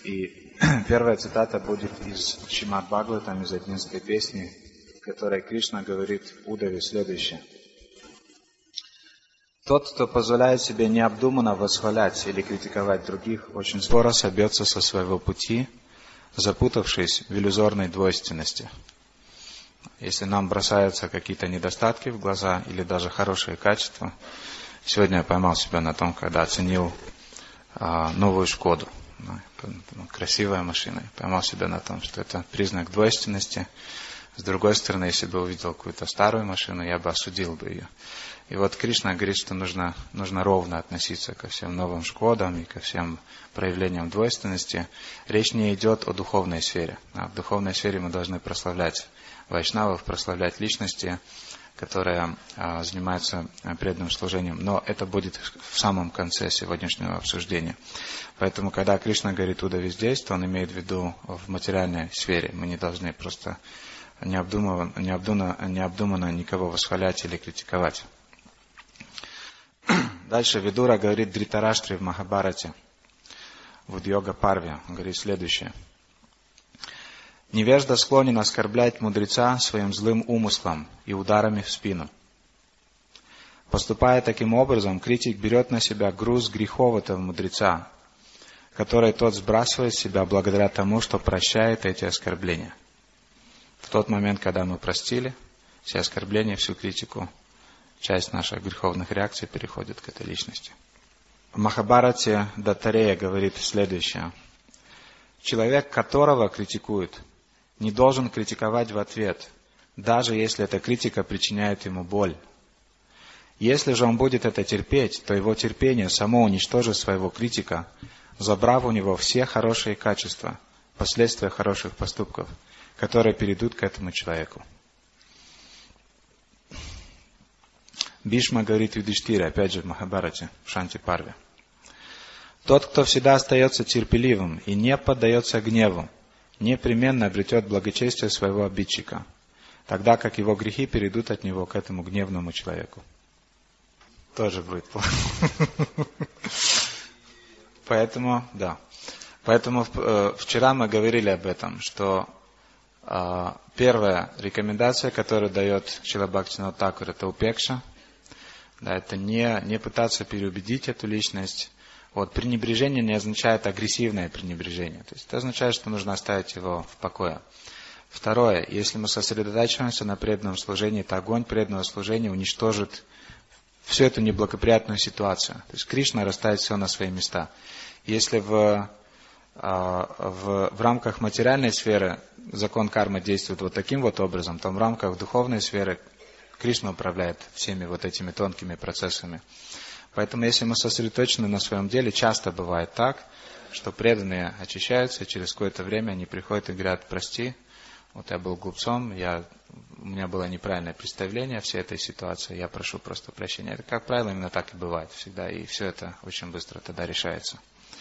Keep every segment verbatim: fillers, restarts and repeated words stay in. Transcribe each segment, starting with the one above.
И первая цитата будет из Шримад Бхагаватам, из одиннадцатой песни, в которой Кришна говорит Удаве следующее. Тот, кто позволяет себе необдуманно восхвалять или критиковать других, очень скоро собьется со своего пути, запутавшись в иллюзорной двойственности. Если нам бросаются какие-то недостатки в глаза или даже хорошие качества, сегодня я поймал себя на том, когда оценил а, новую Шкоду, красивая машина, поймал себя на том, что это признак двойственности. С другой стороны, если бы увидел какую-то старую машину, я бы осудил бы ее. И вот Кришна говорит, что нужно, нужно ровно относиться ко всем новым Шкодам и ко всем проявлениям двойственности. Речь не идет о духовной сфере. А в духовной сфере мы должны прославлять вайшнавов, прославлять личности, которые а, занимаются преданным служением. Но это будет в самом конце сегодняшнего обсуждения. Поэтому, когда Кришна говорит «Удаве здесь», то он имеет в виду в материальной сфере. Мы не должны просто необдуманно, необдуманно, необдуманно никого восхвалять или критиковать. Дальше Видура говорит Дритараштре в Махабхарате, в Удьога Парве, он говорит следующее. Невежда склонен оскорблять мудреца своим злым умыслом и ударами в спину. Поступая таким образом, критик берет на себя груз грехов этого мудреца, который тот сбрасывает с себя благодаря тому, что прощает эти оскорбления. В тот момент, когда мы простили все оскорбления, всю критику, часть наших греховных реакций переходит к этой личности. В Махабхарате Даттарея говорит следующее. Человек, которого критикуют, не должен критиковать в ответ, даже если эта критика причиняет ему боль. Если же он будет это терпеть, то его терпение само уничтожит своего критика, забрав у него все хорошие качества, последствия хороших поступков, которые перейдут к этому человеку. Бишма говорит Юдиштире, опять же в Махабхарате, в Шанти Парве. Тот, кто всегда остается терпеливым и не поддается гневу, непременно обретет благочестие своего обидчика, тогда как его грехи перейдут от него к этому гневному человеку. Тоже будет плохо. Поэтому, да. Поэтому вчера мы говорили об этом, что первая рекомендация, которую дает Шрила Бхактивинода Тхакур, это упекша. Да, это не, не пытаться переубедить эту личность. Вот, пренебрежение не означает агрессивное пренебрежение. То есть это означает, что нужно оставить его в покое. Второе, если мы сосредотачиваемся на преданном служении, то огонь преданного служения уничтожит всю эту неблагоприятную ситуацию. То есть Кришна расставит все на свои места. Если в, в, в рамках материальной сферы закон кармы действует вот таким вот образом, то в рамках духовной сферы Кришна управляет всеми вот этими тонкими процессами. Поэтому, если мы сосредоточены на своем деле, часто бывает так, что преданные очищаются, и через какое-то время они приходят и говорят: прости, вот я был глупцом, я, у меня было неправильное представление о всей этой ситуации, я прошу просто прощения. Это, как правило, именно так и бывает всегда, и все это очень быстро тогда решается.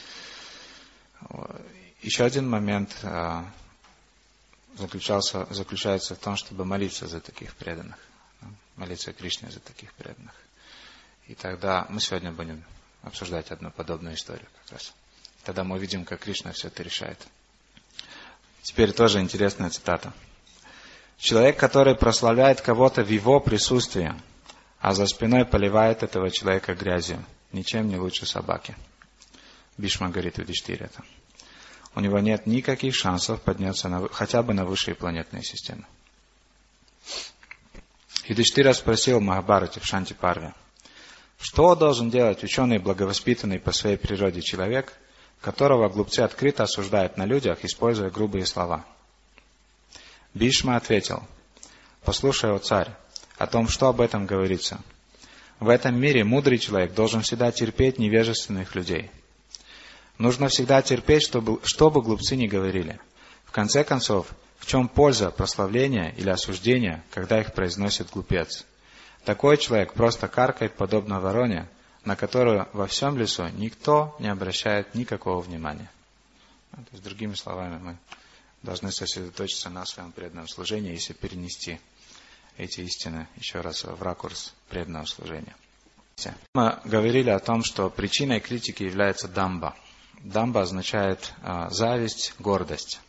Еще один момент заключался, заключается в том, чтобы молиться за таких преданных. Молиться Кришне за таких преданных. И тогда мы сегодня будем обсуждать одну подобную историю как раз. Тогда мы увидим, как Кришна все это решает. Теперь тоже интересная цитата. Человек, который прославляет кого-то в его присутствии, а за спиной поливает этого человека грязью, ничем не лучше собаки. Бишма говорит Юдиштире это. У него нет никаких шансов подняться на, хотя бы на высшие планетные системы. Юдиштира спросил в Махабхарате в Шанти Парве, что должен делать ученый, благовоспитанный по своей природе человек, которого глупцы открыто осуждают на людях, используя грубые слова? Бишма ответил: послушай, о царь, о том, что об этом говорится. В этом мире мудрый человек должен всегда терпеть невежественных людей. Нужно всегда терпеть, чтобы, что бы глупцы ни говорили. В конце концов, в чем польза прославления или осуждения, когда их произносит глупец? Такой человек просто каркает, подобно вороне, на которую во всем лесу никто не обращает никакого внимания. То есть, другими словами, мы должны сосредоточиться на своем преданном служении, если перенести эти истины еще раз в ракурс преданного служения. Мы говорили о том, что причиной критики является дамба. дамба означает а, зависть, гордость.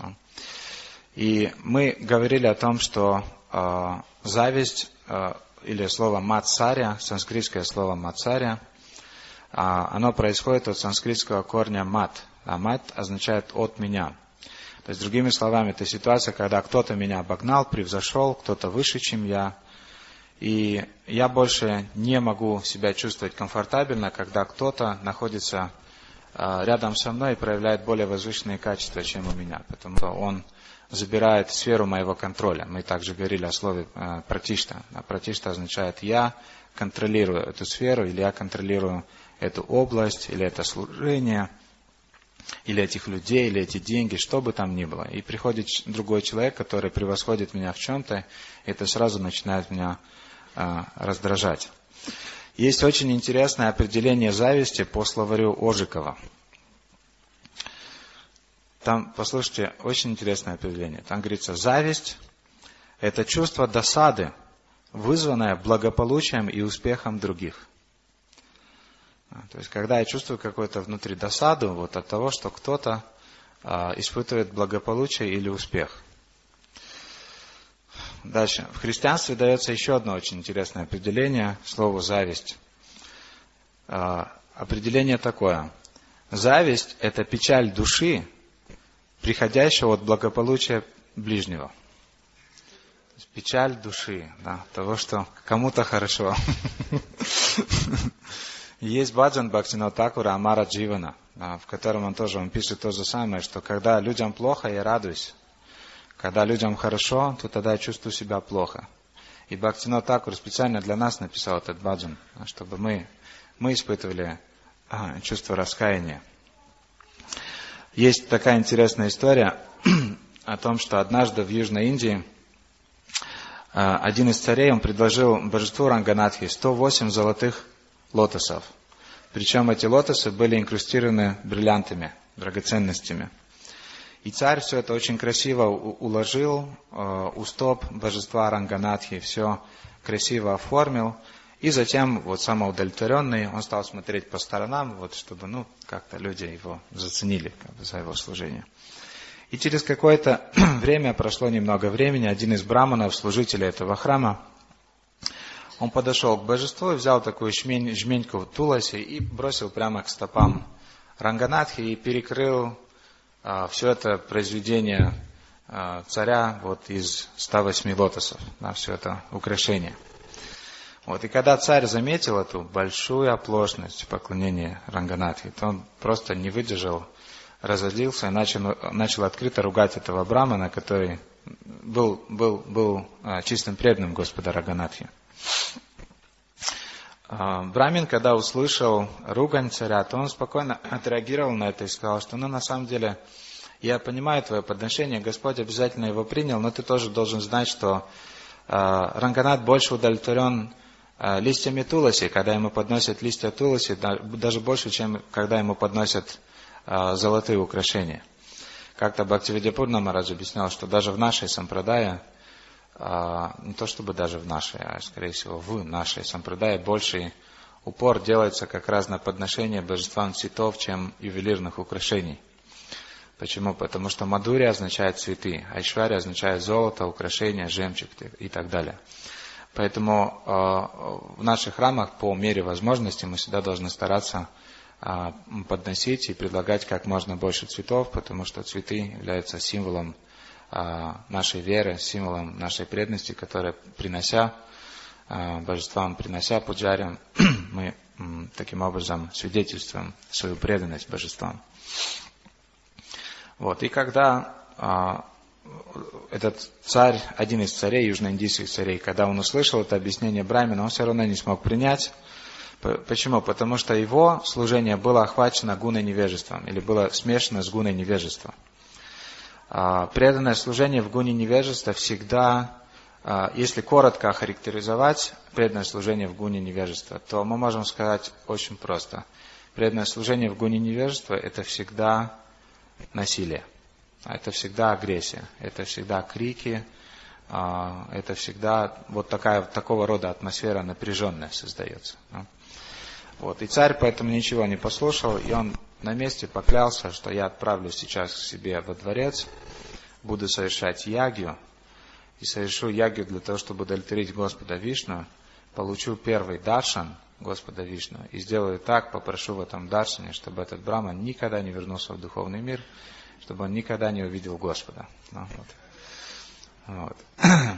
И мы говорили о том, что а, зависть, а, или слово мацаря, санскритское слово мацаря, а, оно происходит от санскритского корня мат. А мат означает от меня. То есть, другими словами, это ситуация, когда кто-то меня обогнал, превзошел, кто-то выше, чем я. И я больше не могу себя чувствовать комфортабельно, когда кто-то находится а, рядом со мной и проявляет более возвышенные качества, чем у меня. Потому что он забирает сферу моего контроля. Мы также говорили о слове а, пратишта. А пратишта означает «я контролирую эту сферу», или «я контролирую эту область», или «это служение», или этих людей, или эти деньги, что бы там ни было. И приходит другой человек, который превосходит меня в чем-то, и это сразу начинает меня а, раздражать. Есть очень интересное определение зависти по словарю Ожикова. Там, послушайте, очень интересное определение. Там говорится, зависть – это чувство досады, вызванное благополучием и успехом других. То есть, когда я чувствую какую-то внутри досаду вот от того, что кто-то а, испытывает благополучие или успех. Дальше. В христианстве дается еще одно очень интересное определение слову «зависть». А, определение такое. Зависть – это печаль души, приходящего от благополучия ближнего. То есть, печаль души, да, того, что кому-то хорошо. Есть баджан Бхактивинода Тхакура Амара Дживана, в котором он тоже он пишет то же самое, что когда людям плохо, я радуюсь. Когда людям хорошо, то тогда я чувствую себя плохо. И Бхактивинода Тхакур специально для нас написал этот баджан, чтобы мы, мы испытывали а, чувство раскаяния. Есть такая интересная история о том, что однажды в Южной Индии а, один из царей, он предложил божеству Ранганатхи сто восемь золотых лотосов. Причем эти лотосы были инкрустированы бриллиантами, драгоценностями. И царь все это очень красиво уложил э, у стоп божества Ранганатхи, все красиво оформил. И затем, вот самоудовлетворенный, он стал смотреть по сторонам, вот, чтобы ну, как-то люди его заценили как бы, за его служение. И через какое-то время, прошло немного времени, один из браманов, служителей этого храма, он подошел к божеству и взял такую жмень, жменьку в туласе и бросил прямо к стопам Ранганатхи и перекрыл а, все это произведение а, царя вот, из ста восьми лотосов, да, все это украшение. Вот, и когда царь заметил эту большую оплошность поклонения Ранганатхи, то он просто не выдержал, разозлился и начал, начал открыто ругать этого брамана, который был, был, был а, чистым преданным Господа Ранганатхи. Брамин, когда услышал ругань царя, то он спокойно отреагировал на это и сказал, что ну на самом деле я понимаю твое подношение, Господь обязательно его принял, но ты тоже должен знать, что э, Ранганат больше удовлетворен э, листьями туласи, когда ему подносят листья туласи, да, даже больше, чем когда ему подносят э, золотые украшения. Как-то Бхактивидьяпурна Махарадж объяснял, что даже в нашей сампрадае, А, не то чтобы даже в нашей, а скорее всего в нашей сампрадае больший упор делается как раз на подношение божествам цветов, чем ювелирных украшений. Почему? Потому что мадхурья означает цветы, айшварья означает золото, украшения, жемчуг и так далее. Поэтому э, в наших храмах по мере возможности мы всегда должны стараться э, подносить и предлагать как можно больше цветов, потому что цветы являются символом нашей веры, символом нашей преданности, которая, принося божествам, принося пуджарям, мы таким образом свидетельствуем свою преданность божествам. Вот. И когда а, этот царь, один из царей, южноиндийских царей, когда он услышал это объяснение Брамина, он все равно не смог принять. Почему? Потому что его служение было охвачено гуной невежеством, или было смешано с гуной невежества. Преданное служение в гуне невежества всегда, если коротко охарактеризовать преданное служение в гуне невежества, то мы можем сказать очень просто. Преданное служение в гуне невежества – это всегда насилие, это всегда агрессия, это всегда крики, это всегда вот такая, такого рода атмосфера напряженная создается. Вот. И царь поэтому ничего не послушал, и он на месте поклялся, что я отправлюсь сейчас к себе во дворец, буду совершать ягью, и совершу ягью для того, чтобы удовлетворить Господа Вишну, получу первый даршан Господа Вишну, и сделаю так, попрошу в этом даршане, чтобы этот браман никогда не вернулся в духовный мир, чтобы он никогда не увидел Господа. Ну, вот. Вот.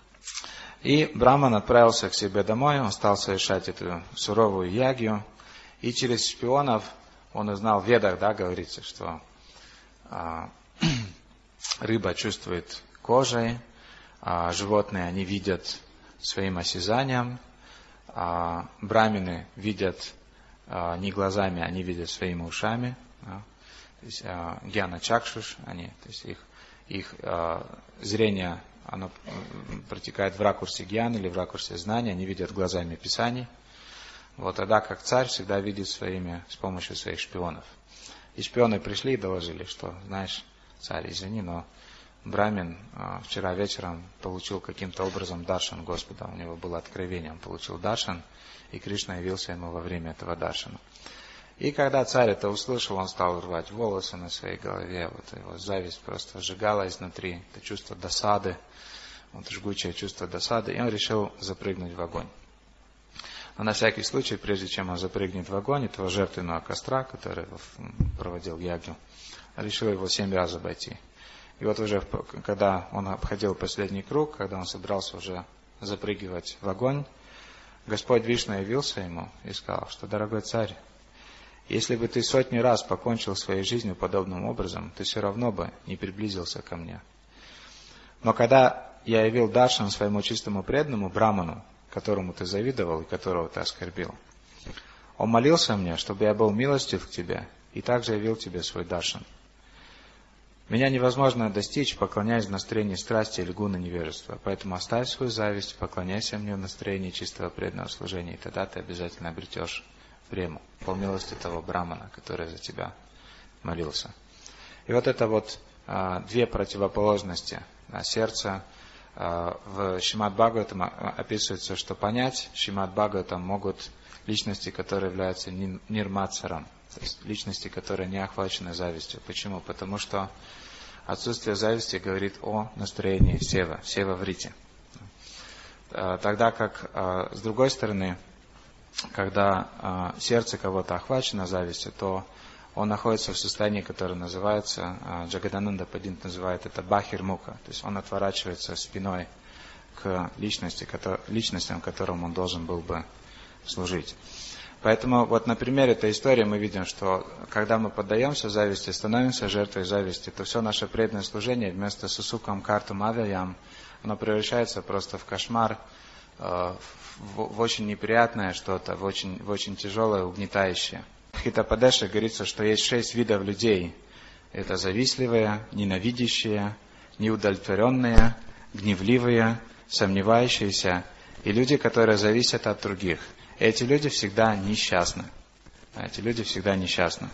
И браман отправился к себе домой, он стал совершать эту суровую ягью, и через шпионов он узнал, в Ведах, да, говорится, что а, рыба чувствует кожей, а животные они видят своим осязанием, а брамины видят а, не глазами, они видят своими ушами. Да? То есть а, гьяна чакшуш, они, то есть их, их а, зрение оно протекает в ракурсе гьяны или в ракурсе знания, они видят глазами Писаний. Вот тогда как царь всегда видит своими, с помощью своих шпионов. И шпионы пришли и доложили, что, знаешь, царь, извини, но брамин а, вчера вечером получил каким-то образом даршан Господа. У него было откровение, он получил даршан, и Кришна явился ему во время этого даршана. И когда царь это услышал, он стал рвать волосы на своей голове. Вот его зависть просто сжигала изнутри. Это чувство досады, вот жгучее чувство досады. И он решил запрыгнуть в огонь. Но на всякий случай, прежде чем он запрыгнет в огонь, этого жертвенного костра, который проводил ягью, решил его семь раз обойти. И вот уже, когда он обходил последний круг, когда он собирался уже запрыгивать в огонь, Господь Вишну явился ему и сказал, что, дорогой царь, если бы ты сотни раз покончил своей жизнью подобным образом, ты все равно бы не приблизился ко мне. Но когда я явил даршан своему чистому преданному браману, которому ты завидовал и которого ты оскорбил, он молился мне, чтобы я был милостив к тебе, и также явил тебе свой даршан. Меня невозможно достичь, поклоняясь в настроении страсти или гуна невежества. Поэтому оставь свою зависть, поклоняйся мне в настроении чистого преданного служения, и тогда ты обязательно обретешь прему, по милости того брамана, который за тебя молился. И вот это вот а, две противоположности а, сердца. А, в Шримад Бхагаватам описывается, что понять Шримад Бхагаватам могут личности, которые являются нирматсарам, то есть личности, которые не охвачены завистью. Почему? Потому что отсутствие зависти говорит о настроении сева, сева врити. Тогда как, с другой стороны, когда сердце кого-то охвачено завистью, то он находится в состоянии, которое называется, Джагадананда Пандит называет это бахир-муха, то есть он отворачивается спиной к личности, личностям, которым он должен был бы служить. Поэтому вот на примере этой истории мы видим, что когда мы поддаемся зависти, становимся жертвой зависти, то все наше преданное служение вместо сусукам картам авиям, оно превращается просто в кошмар, в, в очень неприятное что-то, в очень, в очень тяжелое, угнетающее. В Хитападеше говорится, что есть шесть видов людей. Это завистливые, ненавидящие, неудовлетворенные, гневливые, сомневающиеся и люди, которые зависят от других. Эти люди всегда несчастны. Эти люди всегда несчастны.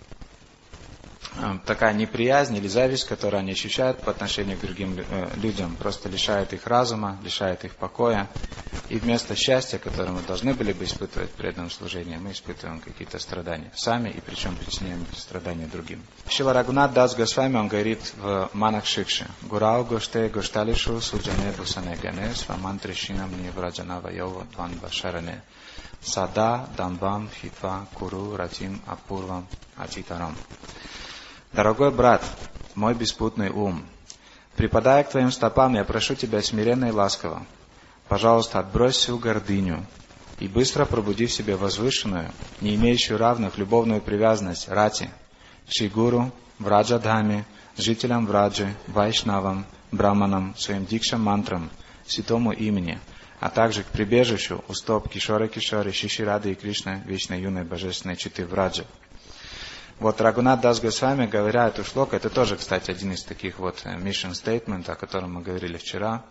Такая неприязнь или зависть, которую они ощущают по отношению к другим людям, просто лишает их разума, лишает их покоя. И вместо счастья, которое мы должны были бы испытывать в преданном служении, мы испытываем какие-то страдания сами, и причем причиняем страдания другим. Шрила Рагунат Дас Госвами, он говорит в Манах Шикше: «Гурау гоште гошталишу суджане бусане гане сваман тришинам не враджана вайова дван башаране сада дамбам хитва куру ратим апурвам атитарам». Дорогой брат, мой беспутный ум, припадая к твоим стопам, я прошу тебя смиренно и ласково, пожалуйста, отбрось всю гордыню и быстро пробуди в себе возвышенную, не имеющую равных любовную привязанность рати, Шри-Гуру, Враджа-Дхаме, жителям Враджи, Вайшнавам, Браманам, своим дикшам-мантрам, святому имени, а также к прибежищу у стоп Кишора Кишори, Шиширады и Кришны, вечной юной божественной читы Враджи. Вот Рагунат Дас Госвами, говоря эту шлоку, это тоже, кстати, один из таких вот mission statement, о котором мы говорили вчера.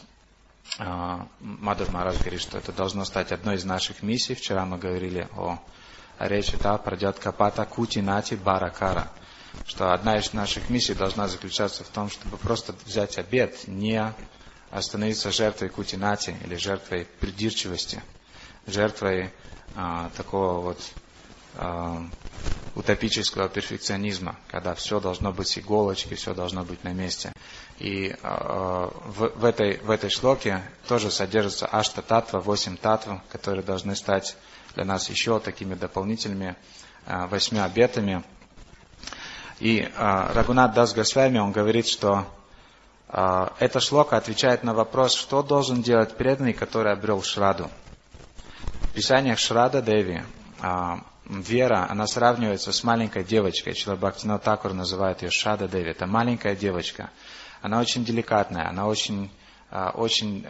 Мадхав Махарадж говорит, что это должно стать одной из наших миссий. Вчера мы говорили о, о речи та пройдет капата кути нати баракара, что одна из наших миссий должна заключаться в том, чтобы просто взять обет, не остановиться жертвой кути нати или жертвой придирчивости, жертвой а, такого вот а, утопического перфекционизма, когда все должно быть с иголочки, все должно быть на месте. И э, в, в, этой, в этой шлоке тоже содержится ашта-татва, восемь татв, которые должны стать для нас еще такими дополнительными э, восьми обетами. И э, Рагунат Дас Госвами, он говорит, что э, эта шлока отвечает на вопрос, что должен делать преданный, который обрел Шраду. В писаниях Шрада Деви э, вера, она сравнивается с маленькой девочкой. Шрила Бхактивинода Тхакур называет ее Шрада Деви. Это маленькая девочка. Она очень деликатная, она очень, очень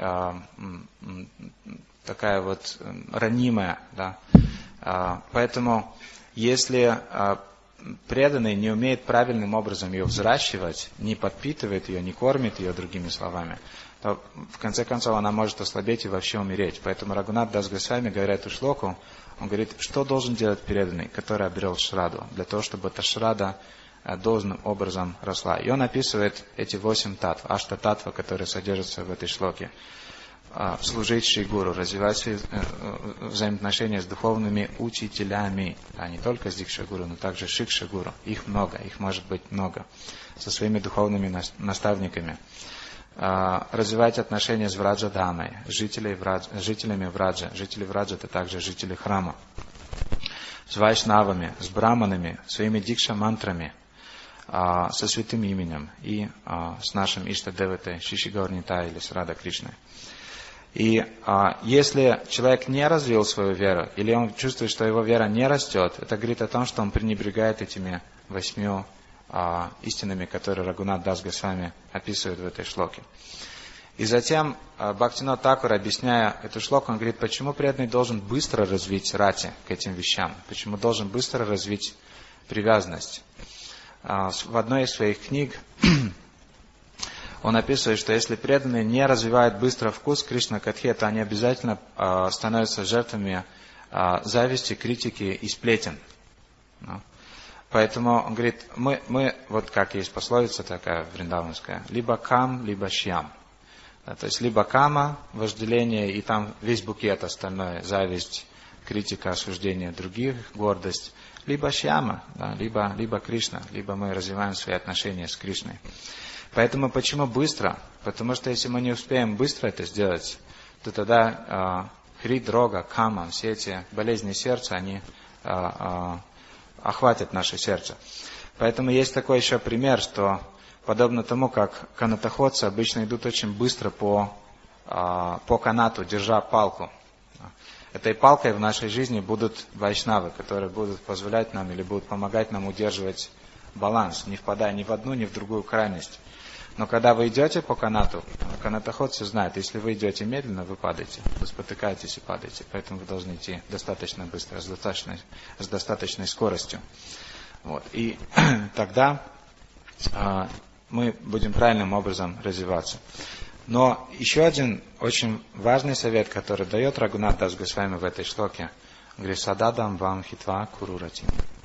такая вот ранимая. Да? Поэтому, если преданный не умеет правильным образом ее взращивать, не подпитывает ее, не кормит ее, другими словами, то в конце концов она может ослабеть и вообще умереть. Поэтому Рагунат Дас Госвами, говоря эту шлоку, он говорит, что должен делать преданный, который обрел Шраду, для того, чтобы эта Шрада должным образом росла. И он описывает эти восемь татв, ашта-татва, которые содержатся в этой шлоке. Служить Шри Гуру, развивать свои взаимоотношения с духовными учителями, а не только с Дикша Гуру, но также Шикша Гуру. Их много, их может быть много. Со своими духовными наставниками. Развивать отношения с Враджа-дамой, жителями Враджа. Жители Враджа — это также жители храма. С вайшнавами, с браманами, своими дикша-мантрами, со святым именем и с нашим Ишта-деватой Шиши Гаурнитай или с Рада Кришной. И а, если человек не развил свою веру, или он чувствует, что его вера не растет, это говорит о том, что он пренебрегает этими восьмью а, истинами, которые Рагунат Дас Госвами описывает в этой шлоке. И затем а, Бхактивинода Тхакур, объясняя эту шлоку, он говорит, почему преданный должен быстро развить рати к этим вещам, почему должен быстро развить привязанность. А, в одной из своих книг он описывает, что если преданные не развивают быстро вкус Кришна Катхи, то они обязательно э, становятся жертвами э, зависти, критики и сплетен. Ну. Поэтому он говорит, мы, мы, вот как есть пословица такая вриндаванская, либо кам, либо шьям. Да, то есть либо кама, вожделение, и там весь букет остальное, зависть, критика, осуждение других, гордость, либо шьяма, да, либо, либо Кришна, либо мы развиваем свои отношения с Кришной. Поэтому почему быстро? Потому что если мы не успеем быстро это сделать, то тогда э, хрид, рога, кама, все эти болезни сердца, они э, э, охватят наше сердце. Поэтому есть такой еще пример, что подобно тому, как канатоходцы обычно идут очень быстро по, э, по канату, держа палку. Этой палкой в нашей жизни будут вайшнавы, которые будут позволять нам или будут помогать нам удерживать баланс, не впадая ни в одну, ни в другую крайность. Но когда вы идете по канату, канатоходцы знают, если вы идете медленно, вы падаете, вы спотыкаетесь и падаете. Поэтому вы должны идти достаточно быстро, с достаточной, с достаточной скоростью. Вот. И тогда а, мы будем правильным образом развиваться. Но еще один очень важный совет, который дает Рагунат Дас Госвами в этой шлоке, говорит, сададам вам хитва курурати.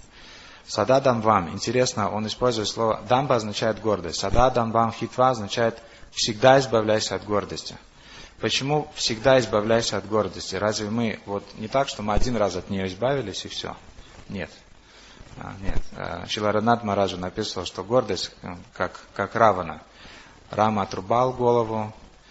Сададам вам. Интересно, он использует слово дамба означает гордость. Сададам вам хитва означает всегда избавляйся от гордости. Почему всегда избавляйся от гордости? Разве мы вот не так, что мы один раз от нее избавились и все? Нет. А, нет. Шрила Радханат Махараджа написал, что гордость как, как Равана. Рама отрубал голову,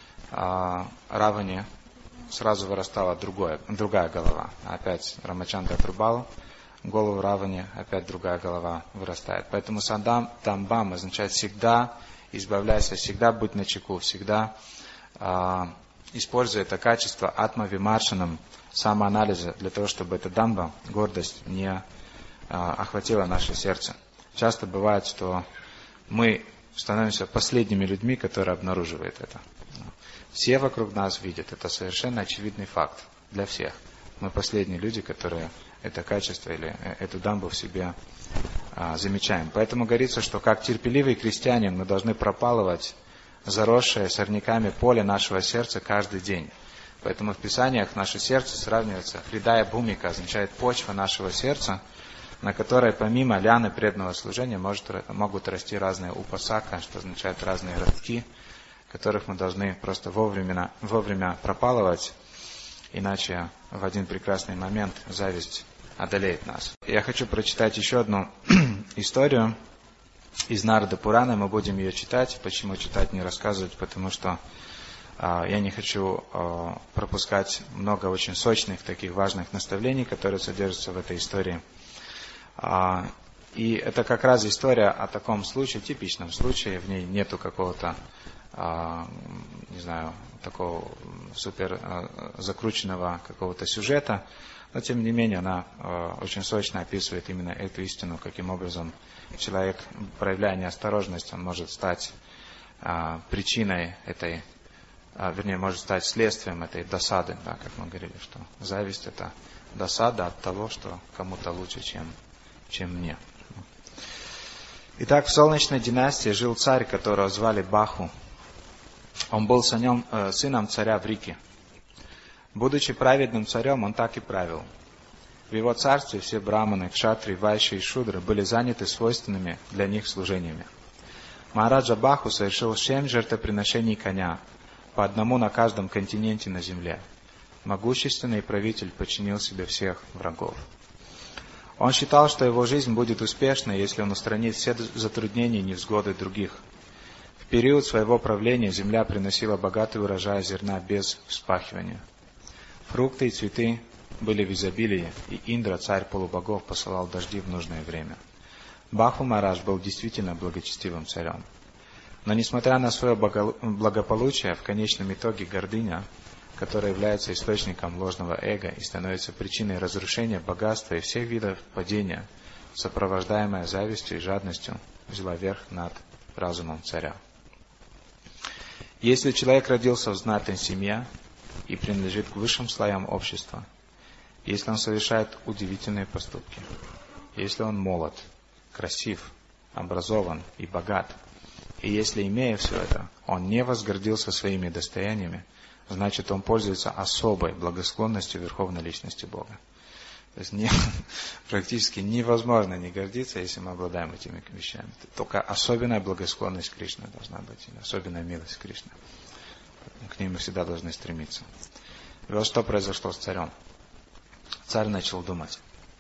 а Раване сразу вырастала другое, другая голова. Опять Рамачандра отрубал голову Раване, опять другая голова вырастает. Поэтому садам тамбам означает всегда избавляйся, всегда будь начеку, всегда а, используй это качество атма-вимаршанам, самоанализа, для того, чтобы эта дамба, гордость, не а, охватила наше сердце. Часто бывает, что мы становимся последними людьми, которые обнаруживают это. Все вокруг нас видят, это совершенно очевидный факт для всех. Мы последние люди, которые это качество или эту дамбу в себе а, замечаем. Поэтому говорится, что как терпеливый крестьянин мы должны пропалывать заросшее сорняками поле нашего сердца каждый день. Поэтому в Писаниях наше сердце сравнивается, хридая бхумика, означает почва нашего сердца, на которой помимо ляны преданного служения может, могут расти разные упасака, что означает разные ростки, которых мы должны просто вовремя, вовремя пропалывать, иначе в один прекрасный момент зависть одолеет нас. Я хочу прочитать еще одну историю из Нарада Пураны. Мы будем ее читать. Почему читать, не рассказывать? Потому что а, я не хочу а, пропускать много очень сочных, таких важных наставлений, которые содержатся в этой истории. А, и это как раз история о таком случае, типичном случае. В ней нету какого-то, а, не знаю, такого супер а, закрученного какого-то сюжета. Но, тем не менее, она э, очень сочно описывает именно эту истину, каким образом человек, проявляя неосторожность, он может стать э, причиной этой, э, вернее, может стать следствием этой досады, да, как мы говорили, что зависть – это досада от того, что кому-то лучше, чем, чем мне. Итак, в Солнечной династии жил царь, которого звали Баху. Он был сынем, э, сыном царя Врики. Будучи праведным царем, он так и правил. В его царстве все браманы, кшатри, вайши и шудры были заняты свойственными для них служениями. Махараджа Баху совершил семь жертвоприношений коня, по одному на каждом континенте на земле. Могущественный правитель подчинил себе всех врагов. Он считал, что его жизнь будет успешной, если он устранит все затруднения и невзгоды других. В период своего правления земля приносила богатый урожай зерна без вспахивания. Фрукты и цветы были в изобилии, и Индра, царь полубогов, посылал дожди в нужное время. Баху Махарадж был действительно благочестивым царем. Но несмотря на свое благополучие, в конечном итоге гордыня, которая является источником ложного эго и становится причиной разрушения богатства и всех видов падения, сопровождаемая завистью и жадностью, взяла верх над разумом царя. Если человек родился в знатной семье и принадлежит к высшим слоям общества, если он совершает удивительные поступки, если он молод, красив, образован и богат, и если, имея все это, он не возгордился своими достояниями, значит, он пользуется особой благосклонностью Верховной Личности Бога. То есть не, практически невозможно не гордиться, если мы обладаем этими вещами. Только особенная благосклонность Кришны должна быть, или особенная милость Кришны. К ней мы всегда должны стремиться. И вот что произошло с царем. Царь начал думать.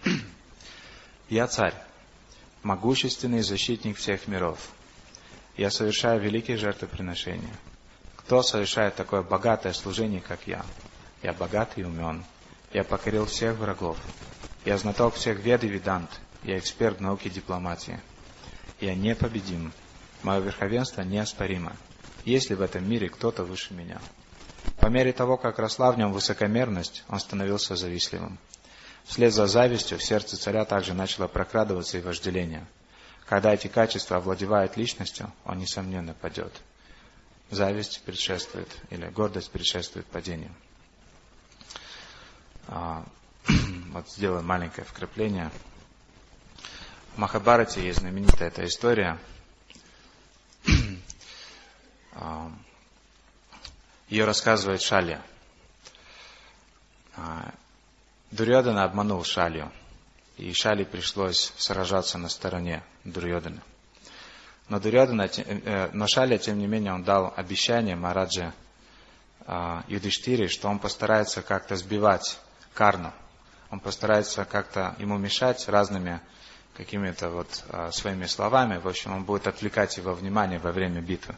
Я царь, могущественный защитник всех миров. Я совершаю великие жертвоприношения. Кто совершает такое богатое служение, как я? Я богат и умен. Я покорил всех врагов. Я знаток всех вед и ведант. Я эксперт в науке дипломатии. Я непобедим. Мое верховенство неоспоримо. Есть ли в этом мире кто-то выше меня? По мере того, как росла в нем высокомерность, он становился завистливым. Вслед за завистью в сердце царя также начало прокрадываться и вожделение. Когда эти качества овладевают личностью, он, несомненно, падет. Зависть предшествует, или гордость предшествует падению. Вот сделаем маленькое вкрапление. В Махабхарате есть знаменитая эта история. Ее рассказывает Шалья. Дурьодана обманул Шалью, и Шали пришлось сражаться на стороне Дурьодана. Но Дурьодана, но Шалья, тем не менее, он дал обещание Махараджа Юдхиштире, что он постарается как-то сбивать Карну. Он постарается как-то ему мешать разными какими-то вот своими словами. В общем, он будет отвлекать его внимание во время битвы.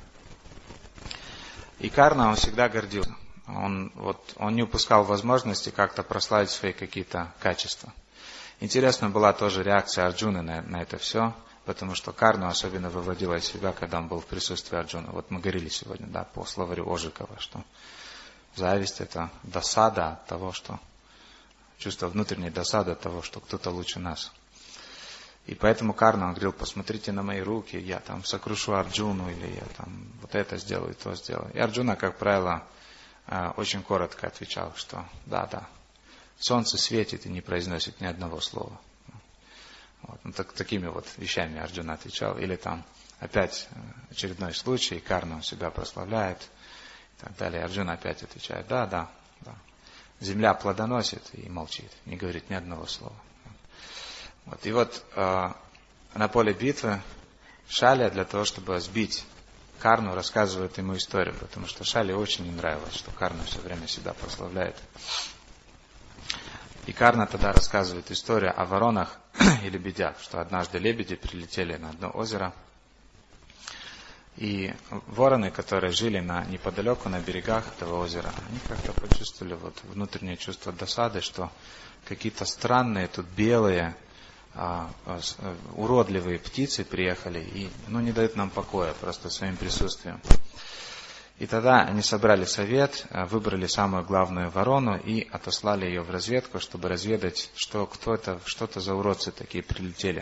И Карна, он всегда гордился. Он, вот, он не упускал возможности как-то прославить свои какие-то качества. Интересна была тоже реакция Арджуны на, на это все, потому что Карна особенно выводила из себя, когда он был в присутствии Арджуны. Вот мы говорили сегодня, да, по словарю Ожикова, что зависть — это досада от того, что чувство внутренней досады от того, что кто-то лучше нас. И поэтому Карна, он говорил: посмотрите на мои руки, я там сокрушу Арджуну, или я там вот это сделаю, то сделаю. И Арджуна, как правило, очень коротко отвечал, что да, да, солнце светит и не произносит ни одного слова. Вот. Ну, так, такими вот вещами Арджуна отвечал. Или там опять очередной случай, Карна он себя прославляет и так далее. Арджуна опять отвечает: да, да, да. Земля плодоносит и молчит, не говорит ни одного слова. Вот. И вот э, на поле битвы Шалья для того, чтобы сбить Карну, рассказывает ему историю, потому что Шалье очень не нравилось, что Карна все время себя прославляет. И Карна тогда рассказывает историю о воронах и лебедях, что однажды лебеди прилетели на одно озеро, и вороны, которые жили на, неподалеку, на берегах этого озера, они как-то почувствовали вот внутреннее чувство досады, что какие-то странные, тут белые, а, а, уродливые птицы приехали и ну, не дают нам покоя просто своим присутствием. И тогда они собрали совет, выбрали самую главную ворону и отослали ее в разведку, чтобы разведать, что, кто это, что это за уродцы такие прилетели.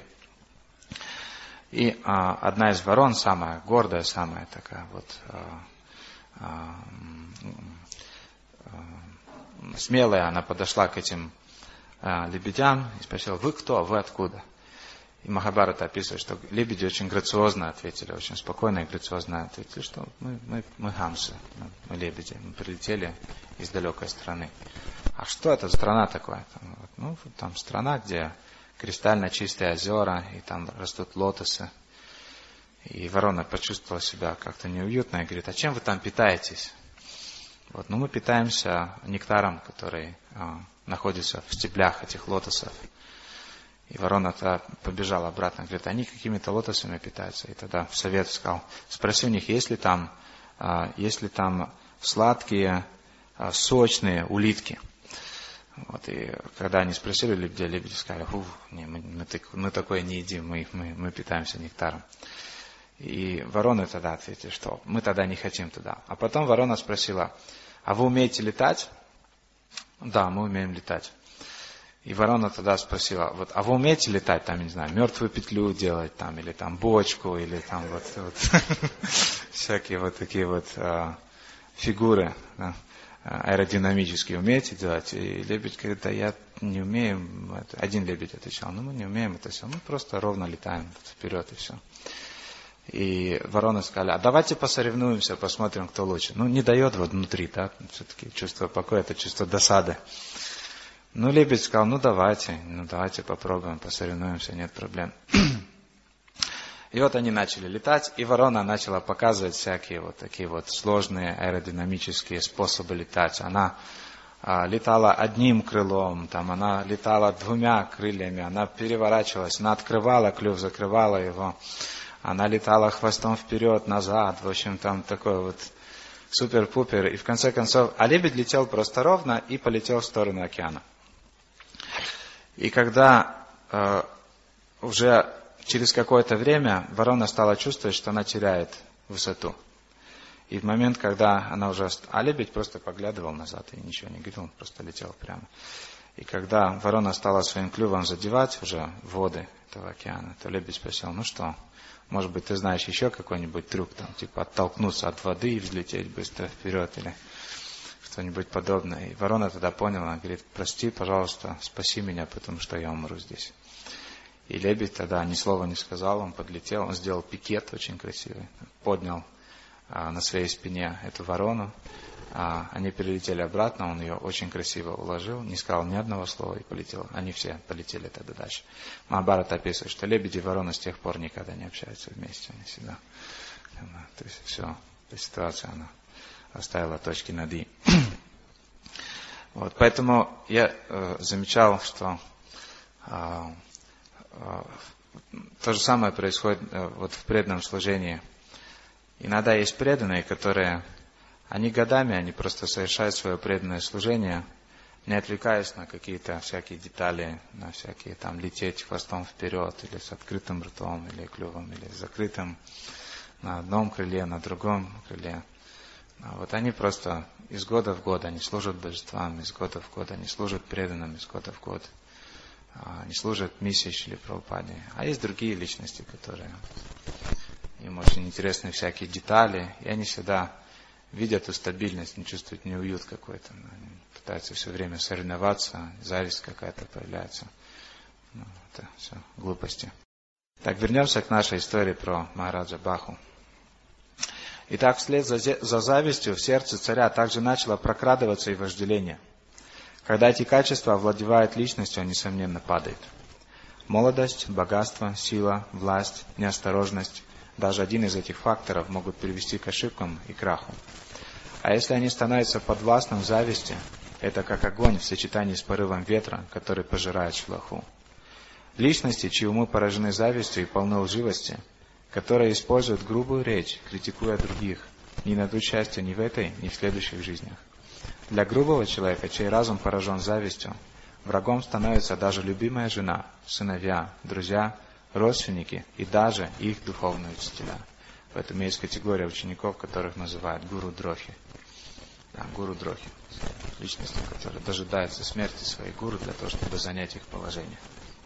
И а, одна из ворон, самая гордая, самая такая вот а, а, а, смелая, она подошла к этим а, лебедям и спросила: вы кто, вы откуда? И Махабхарата описывает, что лебеди очень грациозно ответили, очень спокойно и грациозно ответили, что мы, мы, мы хамсы, мы лебеди, мы прилетели из далекой страны. А что это за страна такая? Ну, там страна, где кристально чистые озера, и там растут лотосы. И ворона почувствовала себя как-то неуютно и говорит: а чем вы там питаетесь? Вот, ну, мы питаемся нектаром, который а, находится в стеблях этих лотосов. И ворона-то побежала обратно, говорит: они какими-то лотосами питаются. И тогда совет сказал: спроси у них, есть ли там, а, есть ли там сладкие, а, сочные улитки. Вот, и когда они спросили лебедя, лебеди сказали: фу, не, мы, мы, мы такое не едим, мы, мы, мы питаемся нектаром. И вороны тогда ответили, что мы тогда не хотим туда. А потом ворона спросила: а вы умеете летать? Да, мы умеем летать. И ворона тогда спросила: вот, а вы умеете летать, там, не знаю, мертвую петлю делать, там, или там бочку, или там вот, вот всякие вот такие вот а, фигуры, да, аэродинамические умеете делать? И лебедь говорит: да я не умею. Один лебедь отвечал: ну мы не умеем это все, мы просто ровно летаем вперед и все. И вороны сказали: а давайте посоревнуемся, посмотрим, кто лучше. Ну не дает вот внутри, да, все-таки чувство покоя, это чувство досады. Ну, лебедь сказал: ну давайте, ну давайте попробуем, посоревнуемся, нет проблем. И вот они начали летать, и ворона начала показывать всякие вот такие вот сложные аэродинамические способы летать. Она а, летала одним крылом, там, она летала двумя крыльями, она переворачивалась, она открывала клюв, закрывала его, она летала хвостом вперед, назад, в общем, там такой вот супер-пупер. И в конце концов, а лебедь летел просто ровно и полетел в сторону океана. И когда э, уже через какое-то время ворона стала чувствовать, что она теряет высоту. И в момент, когда она уже... А лебедь просто поглядывал назад и ничего не говорил, он просто летел прямо. И когда ворона стала своим клювом задевать уже воды этого океана, то лебедь спросил: ну что, может быть, ты знаешь еще какой-нибудь трюк, там, типа оттолкнуться от воды и взлететь быстро вперед, или... что-нибудь подобное. И ворона тогда поняла, она говорит: прости, пожалуйста, спаси меня, потому что я умру здесь. И лебедь тогда ни слова не сказал, он подлетел, он сделал пикет очень красивый, поднял а, на своей спине эту ворону, а, они перелетели обратно, он ее очень красиво уложил, не сказал ни одного слова и полетел. Они все полетели тогда дальше. Махабхарата описывает, что лебеди и ворона с тех пор никогда не общаются вместе, они всегда. То есть все, эта ситуация, она оставила точки над «и». Вот, поэтому я э, замечал, что э, э, то же самое происходит э, вот в преданном служении. Иногда есть преданные, которые, они годами, они просто совершают свое преданное служение, не отвлекаясь на какие-то всякие детали, на всякие там лететь хвостом вперед, или с открытым ртом, или клювом, или с закрытым, на одном крыле, на другом крыле. Вот они просто из года в год, они служат божествам, из года в год, они служат преданным из года в год. Они служат миссии Шрила Прабхупады. А есть другие личности, которые, им очень интересны всякие детали, и они всегда видят эту стабильность, не чувствуют неуют какой-то. Они пытаются все время соревноваться, зависть какая-то появляется. Ну, это все глупости. Так, вернемся к нашей истории про Махараджа Баху. Итак, вслед за, за завистью в сердце царя также начало прокрадываться и вожделение. Когда эти качества овладевают личностью, он, несомненно, падает. Молодость, богатство, сила, власть, неосторожность, даже один из этих факторов могут привести к ошибкам и краху. А если они становятся подвластным зависти, Это как огонь в сочетании с порывом ветра, который пожирает шлаху. Личности, чьи умы поражены завистью и полны лживости, которые используют грубую речь, критикуя других, не найдут счастья ни в этой, ни в следующих жизнях. Для грубого человека, чей разум поражен завистью, врагом становится даже любимая жена, сыновья, друзья, родственники и даже их духовные учителя. Поэтому есть категория учеников, которых называют гуру-дрохи. Да, гуру-дрохи. Личности, которые дожидаются смерти своих гуру для того, чтобы занять их положение.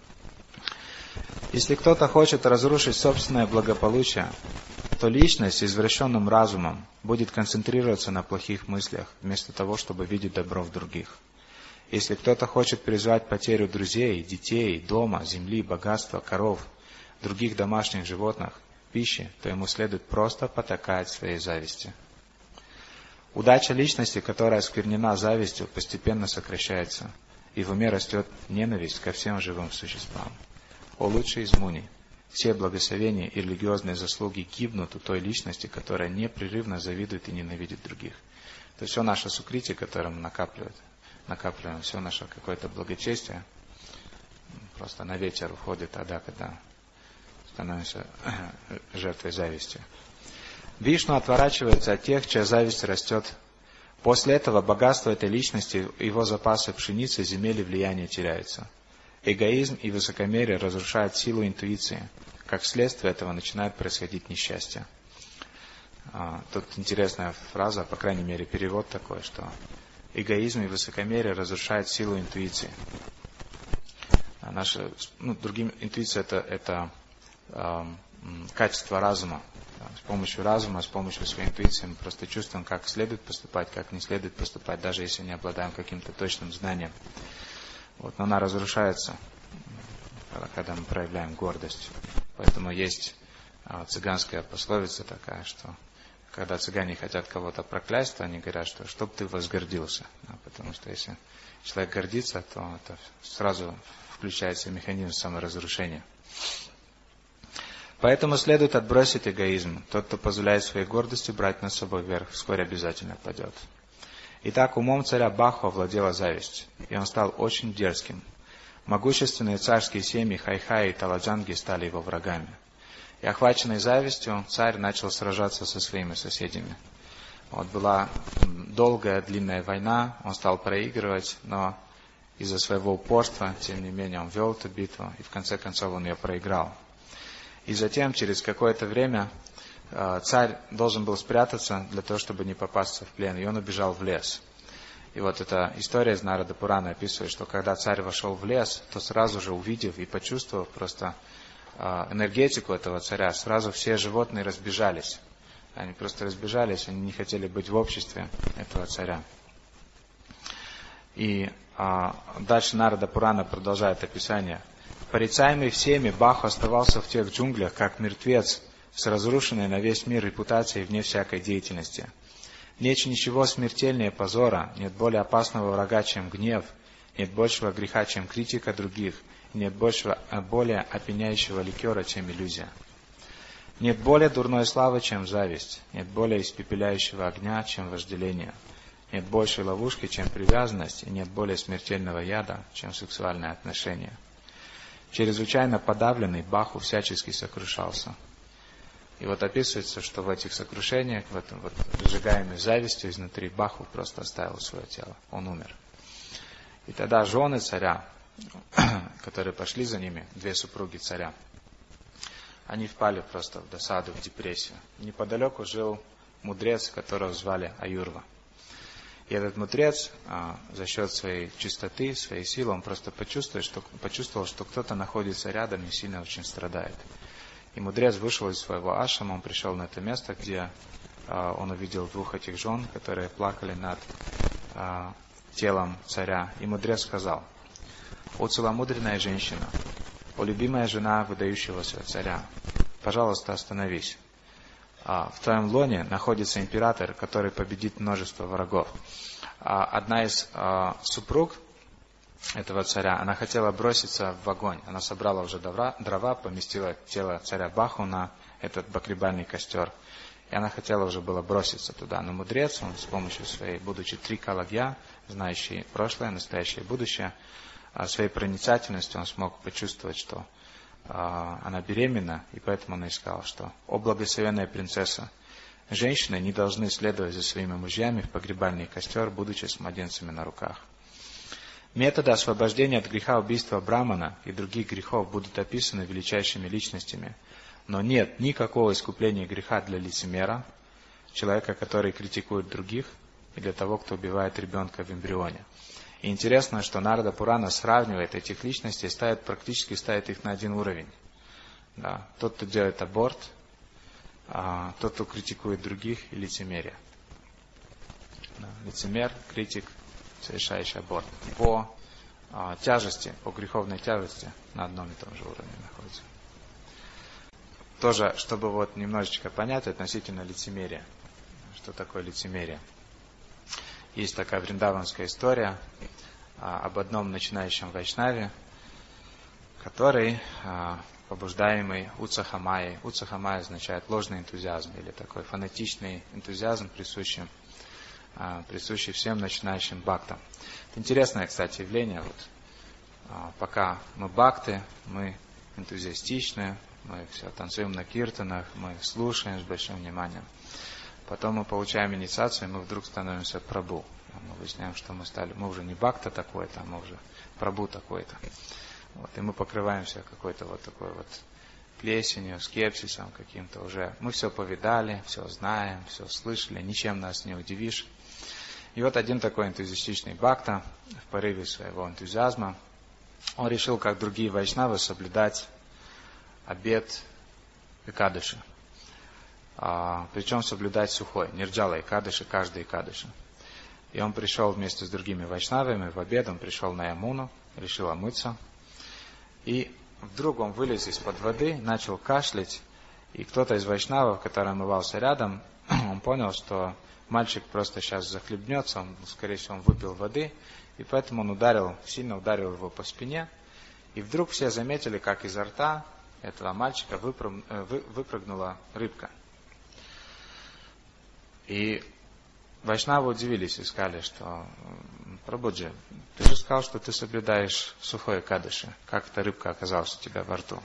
Если кто-то хочет разрушить собственное благополучие, то личность с извращенным разумом будет концентрироваться на плохих мыслях, вместо того, чтобы видеть добро в других. Если кто-то хочет призвать потерю друзей, детей, дома, земли, богатства, коров, других домашних животных, пищи, то ему следует просто потакать своей зависти. Удача личности, которая осквернена завистью, постепенно сокращается, и в уме растет ненависть ко всем живым существам. О лучший из муни! Все благословения и религиозные заслуги гибнут у той личности, которая непрерывно завидует и ненавидит других. То есть все наше сукрити, которое мы накапливаем, накапливаем, все наше какое-то благочестие, просто на ветер уходит тогда, когда становимся жертвой зависти. Вишну отворачивается от тех, чья зависть растет. После этого богатство этой личности, его запасы пшеницы, земель и влияния теряются. Эгоизм и высокомерие разрушают силу интуиции. Как следствие этого начинает происходить несчастье. Тут интересная фраза, по крайней мере перевод такой, что эгоизм и высокомерие разрушают силу интуиции. Наша, ну, другим, интуиция это, это э, качество разума. С помощью разума, с помощью своей интуиции мы просто чувствуем, как следует поступать, как не следует поступать, даже если не обладаем каким-то точным знанием. Вот, но она разрушается, когда мы проявляем гордость. Поэтому есть а, цыганская пословица такая, что когда цыгане хотят кого-то проклясть, то они говорят, что «чтоб ты возгордился». Да, потому что если человек гордится, то это сразу включается механизм саморазрушения. Поэтому следует отбросить эгоизм. Тот, кто позволяет своей гордости брать над собой верх, вскоре обязательно падет. Итак, умом царя Баху овладела зависть, и он стал очень дерзким. Могущественные царские семьи Хайхай и Таладжанги стали его врагами. И охваченный завистью, царь начал сражаться со своими соседями. Вот была долгая, длинная война, он стал проигрывать, но из-за своего упорства, тем не менее, он вел эту битву, и в конце концов он ее проиграл. И затем, через какое-то время, царь должен был спрятаться для того, чтобы не попасться в плен, и он убежал в лес. И вот эта история из Нарада Пурана описывает, что когда царь вошел в лес, то сразу же увидев и почувствовав просто энергетику этого царя, сразу все животные разбежались. Они просто разбежались, они не хотели быть в обществе этого царя. И а, дальше Нарада Пурана продолжает описание. Порицаемый всеми, Баху оставался в тех джунглях, как мертвец, с разрушенной на весь мир репутацией вне всякой деятельности. Нет ничего смертельнее позора, нет более опасного врага, чем гнев, нет большего греха, чем критика других, нет большего, более опьяняющего ликера, чем иллюзия. Нет более дурной славы, чем зависть, нет более испепеляющего огня, чем вожделение, нет большей ловушки, чем привязанность, и нет более смертельного яда, чем сексуальные отношения. Чрезвычайно подавленный, Баху всячески сокрушался. И вот описывается, что в этих сокрушениях, в этом вот сжигаемой завистью изнутри, Баху просто оставил свое тело. Он умер. И тогда жены царя, которые пошли за ними, две супруги царя, они впали просто в досаду, в депрессию. Неподалеку жил мудрец, которого звали Аюрва. И этот мудрец за счет своей чистоты, своей силы, он просто почувствовал, что, почувствовал, что кто-то находится рядом и сильно очень страдает. И мудрец вышел из своего ашрама, он пришел на это место, где а, он увидел двух этих жен, которые плакали над а, телом царя. И мудрец сказал: «О целомудренная женщина, о любимая жена выдающегося царя, пожалуйста, остановись. А, в твоем лоне находится император, который победит множество врагов». А, одна из а, супруг этого царя, она хотела броситься в огонь. Она собрала уже дрова, дрова, поместила тело царя Баху на этот бакрибальный костер. И она хотела уже было броситься туда. Но мудрец, он с помощью своей, будучи трикалагья, знающий прошлое, настоящее и будущее, своей проницательностью он смог почувствовать, что она беременна, и поэтому он искал, что «О благословенная принцесса, женщины не должны следовать за своими мужьями в погребальный костер, будучи с младенцами на руках». Методы освобождения от греха убийства Брамана и других грехов будут описаны величайшими личностями, но нет никакого искупления греха для лицемера, человека, который критикует других, и для того, кто убивает ребенка в эмбрионе. И интересно, что Нарада Пурана сравнивает этих личностей, ставит, практически ставит их на один уровень. Да. Тот, кто делает аборт, а, тот, кто критикует других, и лицемерие. Да. Лицемер, критик, совершающий аборт. По а, тяжести, по греховной тяжести на одном и том же уровне находится. Тоже, чтобы вот немножечко понять относительно лицемерия. Что такое лицемерие? Есть такая вриндаванская история а, об одном начинающем вайшнаве, который, а, побуждаемый уцахамайей, уцахамайя означает ложный энтузиазм, или такой фанатичный энтузиазм, присущий, а, присущий всем начинающим бхактам. Это интересное, кстати, явление. Вот, а, пока мы бхакты, мы энтузиастичны, мы все танцуем на киртанах, мы слушаем с большим вниманием. Потом мы получаем инициацию, и мы вдруг становимся прабху. Мы выясняем, что мы стали, мы уже не бхакта такой-то, а мы уже прабху такой-то. Вот, и мы покрываемся какой-то вот такой вот плесенью, скепсисом каким-то уже. Мы все повидали, все знаем, все слышали, ничем нас не удивишь. И вот один такой энтузиастичный бхакта, в порыве своего энтузиазма, он решил, как другие вайшнавы, соблюдать обет Экадыши. А, причем соблюдать сухой, нирджала Экадыши, каждый Экадыши. И он пришел вместе с другими вайшнавами в обед, он пришел на Ямуну, решил омыться. И вдруг он вылез из-под воды, начал кашлять, и кто-то из вайшнавов, который омывался рядом, он понял, что мальчик просто сейчас захлебнется, он, скорее всего, он выпил воды, и поэтому он ударил, сильно ударил его по спине. И вдруг все заметили, как изо рта этого мальчика выпрыгнула рыбка. И вайшнавы удивились и сказали, что Прабхуджи, ты же сказал, что ты соблюдаешь сухой экадыши. Как эта рыбка оказалась у тебя во рту?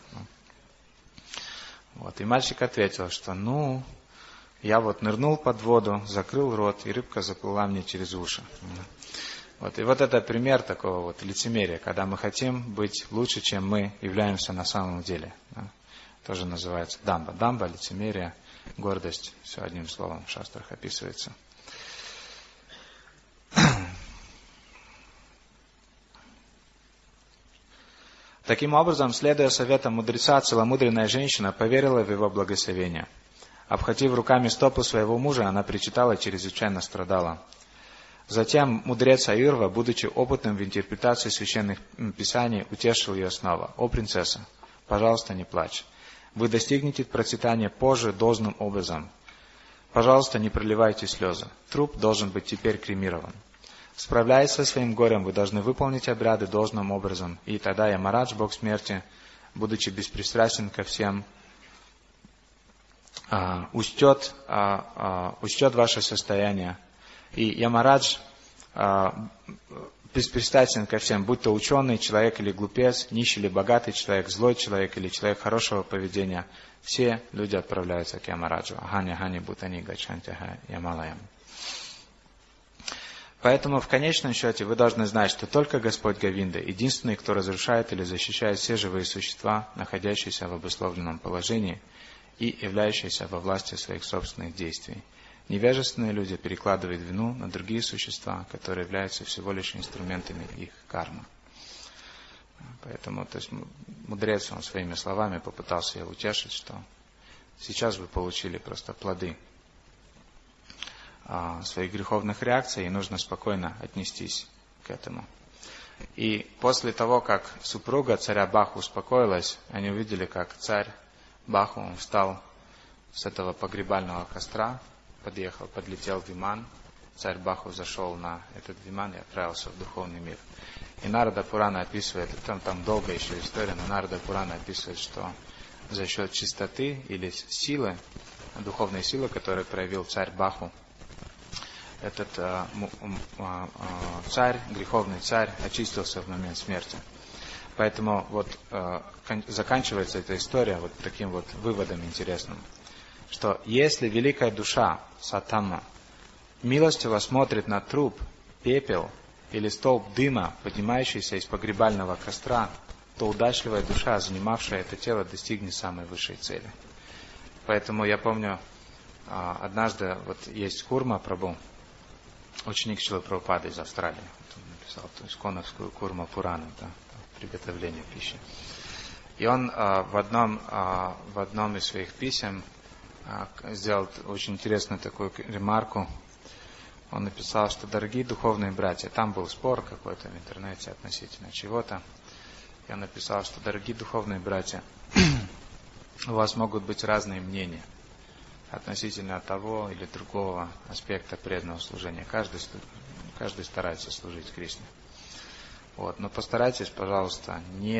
Вот. И мальчик ответил, что ну, я вот нырнул под воду, закрыл рот, и рыбка заплыла мне через уши. Вот. И вот это пример такого вот лицемерия, когда мы хотим быть лучше, чем мы являемся на самом деле. Да? Тоже называется дамба. Дамба, лицемерие, гордость, все одним словом в шастрах описывается. Таким образом, следуя советам мудреца, целомудренная женщина поверила в его благословение. Обхватив руками стопы своего мужа, она причитала и чрезвычайно страдала. Затем мудрец Аюрва, будучи опытным в интерпретации священных писаний, утешил ее снова. «О, принцесса, пожалуйста, не плачь. Вы достигнете процветания позже должным образом. Пожалуйста, не проливайте слезы. Труп должен быть теперь кремирован. Справляясь со своим горем, вы должны выполнить обряды должным образом, и тогда Ямарадж, бог смерти, будучи беспристрастен ко всем, а, учтет, а, а, учтет ваше состояние. И Ямарадж а, беспристрастен ко всем, будь то ученый человек или глупец, нищий или богатый человек, злой человек или человек хорошего поведения. Все люди отправляются к Ямараджу. Аханя хани бутани гачантяха ямалаям. Поэтому в конечном счете вы должны знать, что только Господь Говинда, единственный, кто разрушает или защищает все живые существа, находящиеся в обусловленном положении и являющиеся во власти своих собственных действий. Невежественные люди перекладывают вину на другие существа, которые являются всего лишь инструментами их кармы. Поэтому то есть, мудрец, он своими словами попытался ее утешить, что сейчас вы получили просто плоды своих греховных реакций, и нужно спокойно отнестись к этому. И после того, как супруга царя Баху успокоилась, они увидели, как царь Баху он встал с этого погребального костра, подъехал, подлетел виман, царь Баху зашел на этот виман и отправился в духовный мир. И Нарада Пурана описывает, там, там долгая еще история, но Нарада Пурана описывает, что за счет чистоты или силы духовной силы, которую проявил царь Баху. Этот а, а, а, царь, греховный царь, очистился в момент смерти. Поэтому вот а, заканчивается эта история вот таким вот выводом интересным, что если великая душа Сатамма милостиво смотрит на труп, пепел или столб дыма, поднимающийся из погребального костра, то удачливая душа, занимавшая это тело, достигнет самой высшей цели. Поэтому я помню, однажды вот есть Курма Прабху, ученик Шрилы Прабхупады из Австралии. Он написал ту исконовскую Курма Пурану, да, приготовление пищи. И он в одном, в одном из своих писем сделал очень интересную такую ремарку. Он написал, что дорогие духовные братья, там был спор какой-то в интернете относительно чего-то. И он написал, что дорогие духовные братья, у вас могут быть разные мнения относительно того или другого аспекта преданного служения. Каждый, каждый старается служить Кришне. Вот. Но постарайтесь, пожалуйста, не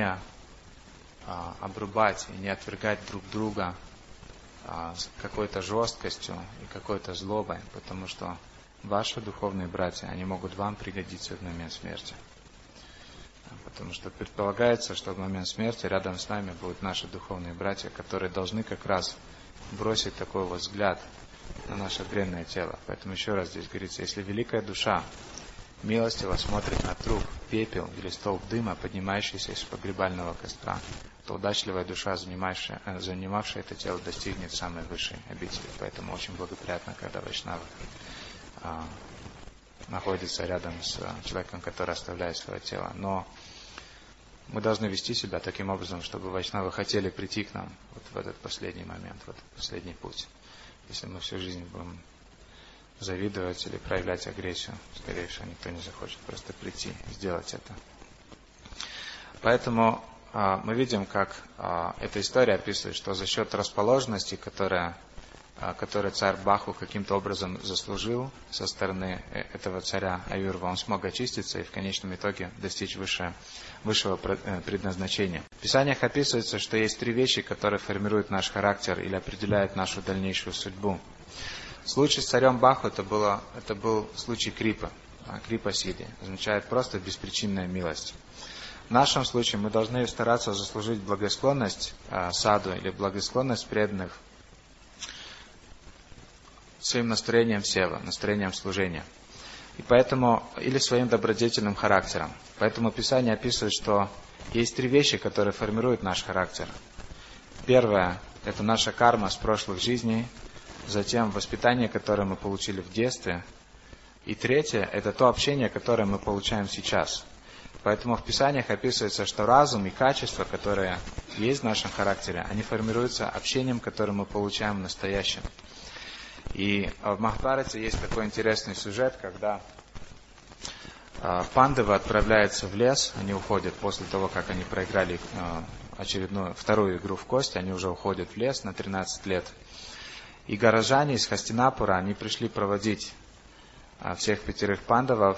а, обрубать и не отвергать друг друга а, с какой-то жесткостью и какой-то злобой, потому что ваши духовные братья, они могут вам пригодиться в момент смерти. Потому что предполагается, что в момент смерти рядом с нами будут наши духовные братья, которые должны как раз бросить такой вот взгляд на наше бренное тело. Поэтому еще раз здесь говорится, если великая душа милостиво смотрит на труп, пепел или столб дыма, поднимающийся из погребального костра, то удачливая душа, занимавшая, занимавшая это тело, достигнет самой высшей обители. Поэтому очень благоприятно, когда вайшнавы а, находится рядом с человеком, который оставляет свое тело. Но мы должны вести себя таким образом, чтобы вайшнавы хотели прийти к нам вот в этот последний момент, в этот последний путь. Если мы всю жизнь будем завидовать или проявлять агрессию, скорее всего, никто не захочет просто прийти и сделать это. Поэтому а, мы видим, как а, эта история описывает, что за счет расположенности, которая который царь Баху каким-то образом заслужил со стороны этого царя Аюрва, он смог очиститься и в конечном итоге достичь выше, высшего предназначения. В Писаниях описывается, что есть три вещи, которые формируют наш характер или определяют нашу дальнейшую судьбу. Случай с царем Баху это, было, это был случай крипа. Крипа сиди означает просто беспричинная милость. В нашем случае мы должны стараться заслужить благосклонность саду или благосклонность преданных своим настроением сева, настроением служения. И поэтому, или своим добродетельным характером. Поэтому Писание описывает, что есть три вещи, которые формируют наш характер. Первое – это наша карма с прошлых жизней. Затем воспитание, которое мы получили в детстве. И третье – это то общение, которое мы получаем сейчас. Поэтому в Писаниях описывается, что разум и качества, которые есть в нашем характере, они формируются общением, которое мы получаем в настоящем. И в Махабхарате есть такой интересный сюжет, когда пандавы отправляются в лес, они уходят после того, как они проиграли очередную, вторую игру в кости, они уже уходят в лес на тринадцать лет. И горожане из Хастинапура, они пришли проводить всех пятерых пандавов,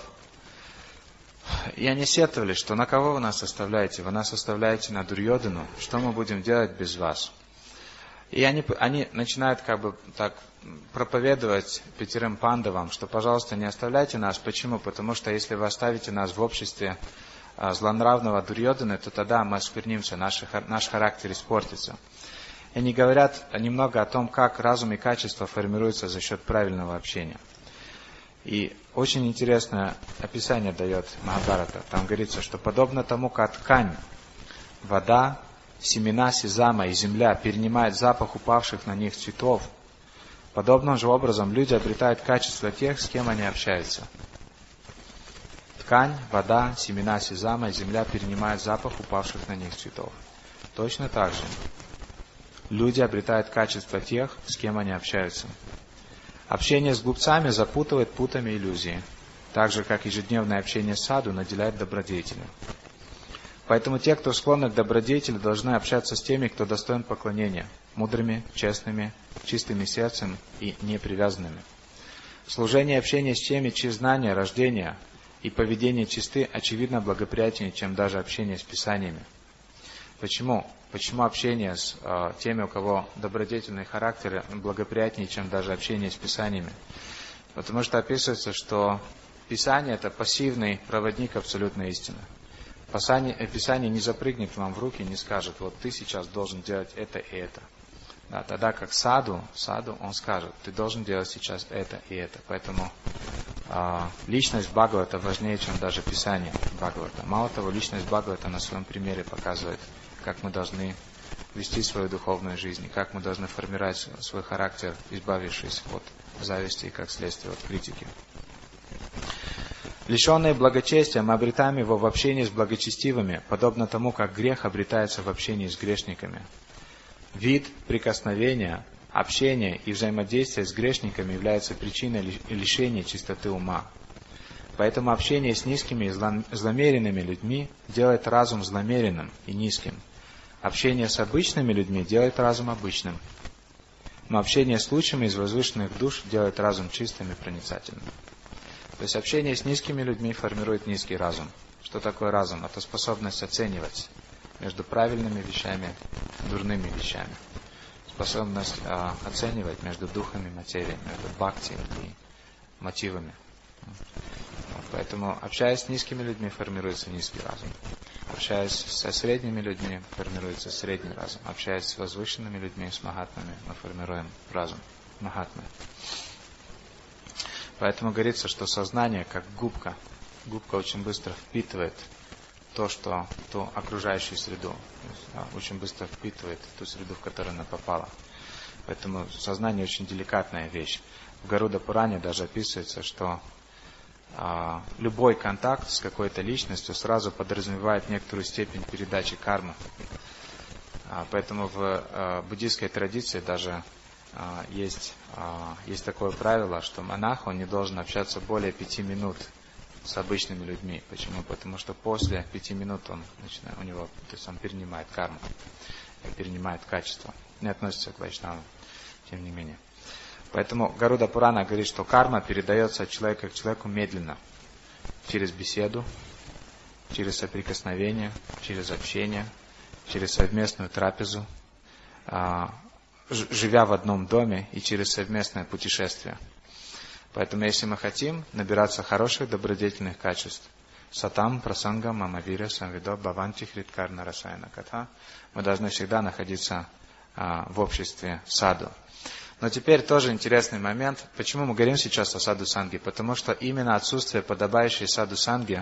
и они сетовали, что на кого вы нас оставляете? Вы нас оставляете на Дурьодхану, что мы будем делать без вас? И они, они начинают как бы так проповедовать пятерым пандавам, что, пожалуйста, не оставляйте нас. Почему? Потому что если вы оставите нас в обществе а, злонравного Дурьодханы, то тогда мы осквернимся, наш, наш характер испортится. И они говорят немного о том, как разум и качество формируются за счет правильного общения. И очень интересное описание дает Махабхарата. Там говорится, что подобно тому, как ткань, вода, семена сезама и земля перенимают запах упавших на них цветов, подобным же образом люди обретают качество тех, с кем они общаются. Ткань, вода, семена сезама и земля перенимают запах упавших на них цветов. Точно так же люди обретают качество тех, с кем они общаются. Общение с глупцами запутывает путами иллюзии, так же, как ежедневное общение с саду наделяет добродетелью. Поэтому те, кто склонны к добродетели, должны общаться с теми, кто достоин поклонения, мудрыми, честными, чистыми сердцем и непривязанными. Служение и общение с теми, чьи знания, рождения и поведение чисты, очевидно благоприятнее, чем даже общение с писаниями. Почему? Почему общение с э, теми, у кого добродетельный характер, благоприятнее, чем даже общение с Писаниями? Потому что описывается, что Писание – это пассивный проводник абсолютной истины. Писание, Писание не запрыгнет к вам в руки и не скажет: вот ты сейчас должен делать это и это. Да, тогда как саду, саду он скажет: ты должен делать сейчас это и это. Поэтому э, личность Бхагавата важнее, чем даже Писание Бхагавата. Мало того, личность Бхагавата на своем примере показывает, как мы должны вести свою духовную жизнь, как мы должны формировать свой характер, избавившись от зависти и, как следствие, от критики. Лишенные благочестия, мы обретаем его в общении с благочестивыми, подобно тому, как грех обретается в общении с грешниками. Вид, прикосновения, общение и взаимодействие с грешниками являются причиной лишения чистоты ума. Поэтому общение с низкими и злонамеренными людьми делает разум злонамеренным и низким. Общение с обычными людьми делает разум обычным. Но общение с лучшими из возвышенных душ делает разум чистым и проницательным. То есть общение с низкими людьми формирует низкий разум. Что такое разум? Это способность оценивать между правильными вещами и дурными вещами. Способность э, оценивать между духами материи, между бхакти и мотивами. Вот, поэтому, общаясь с низкими людьми, формируется низкий разум. Общаясь со средними людьми, формируется средний разум. Общаясь с возвышенными людьми, с махатмами, мы формируем разум махатмы. Поэтому говорится, что сознание как губка. Губка очень быстро впитывает то, что, ту окружающую среду. Есть, да, очень быстро впитывает ту среду, в которую она попала. Поэтому сознание очень деликатная вещь. В Гаруда Пуране даже описывается, что а, любой контакт с какой-то личностью сразу подразумевает некоторую степень передачи кармы. А, поэтому в а, буддийской традиции даже а, есть, а, есть такое правило, что монах, он не должен общаться более пяти минут с обычными людьми. Почему? Потому что после пяти минут он начинает, у него, то есть он перенимает карму, перенимает качество. Не относится к вайшнавам, тем не менее. Поэтому Гаруда Пурана говорит, что карма передается от человека к человеку медленно. Через беседу, через соприкосновение, через общение, через совместную трапезу, живя в одном доме и через совместное путешествие. Поэтому, если мы хотим набираться хороших добродетельных качеств, сатам, прасанга, мамавира, самвидо, бхаванти, хриткарна, расаяна, катха, мы должны всегда находиться а, в обществе саду. Но теперь тоже интересный момент. Почему мы говорим сейчас о саду-санге? Потому что именно отсутствие подобающей саду-санги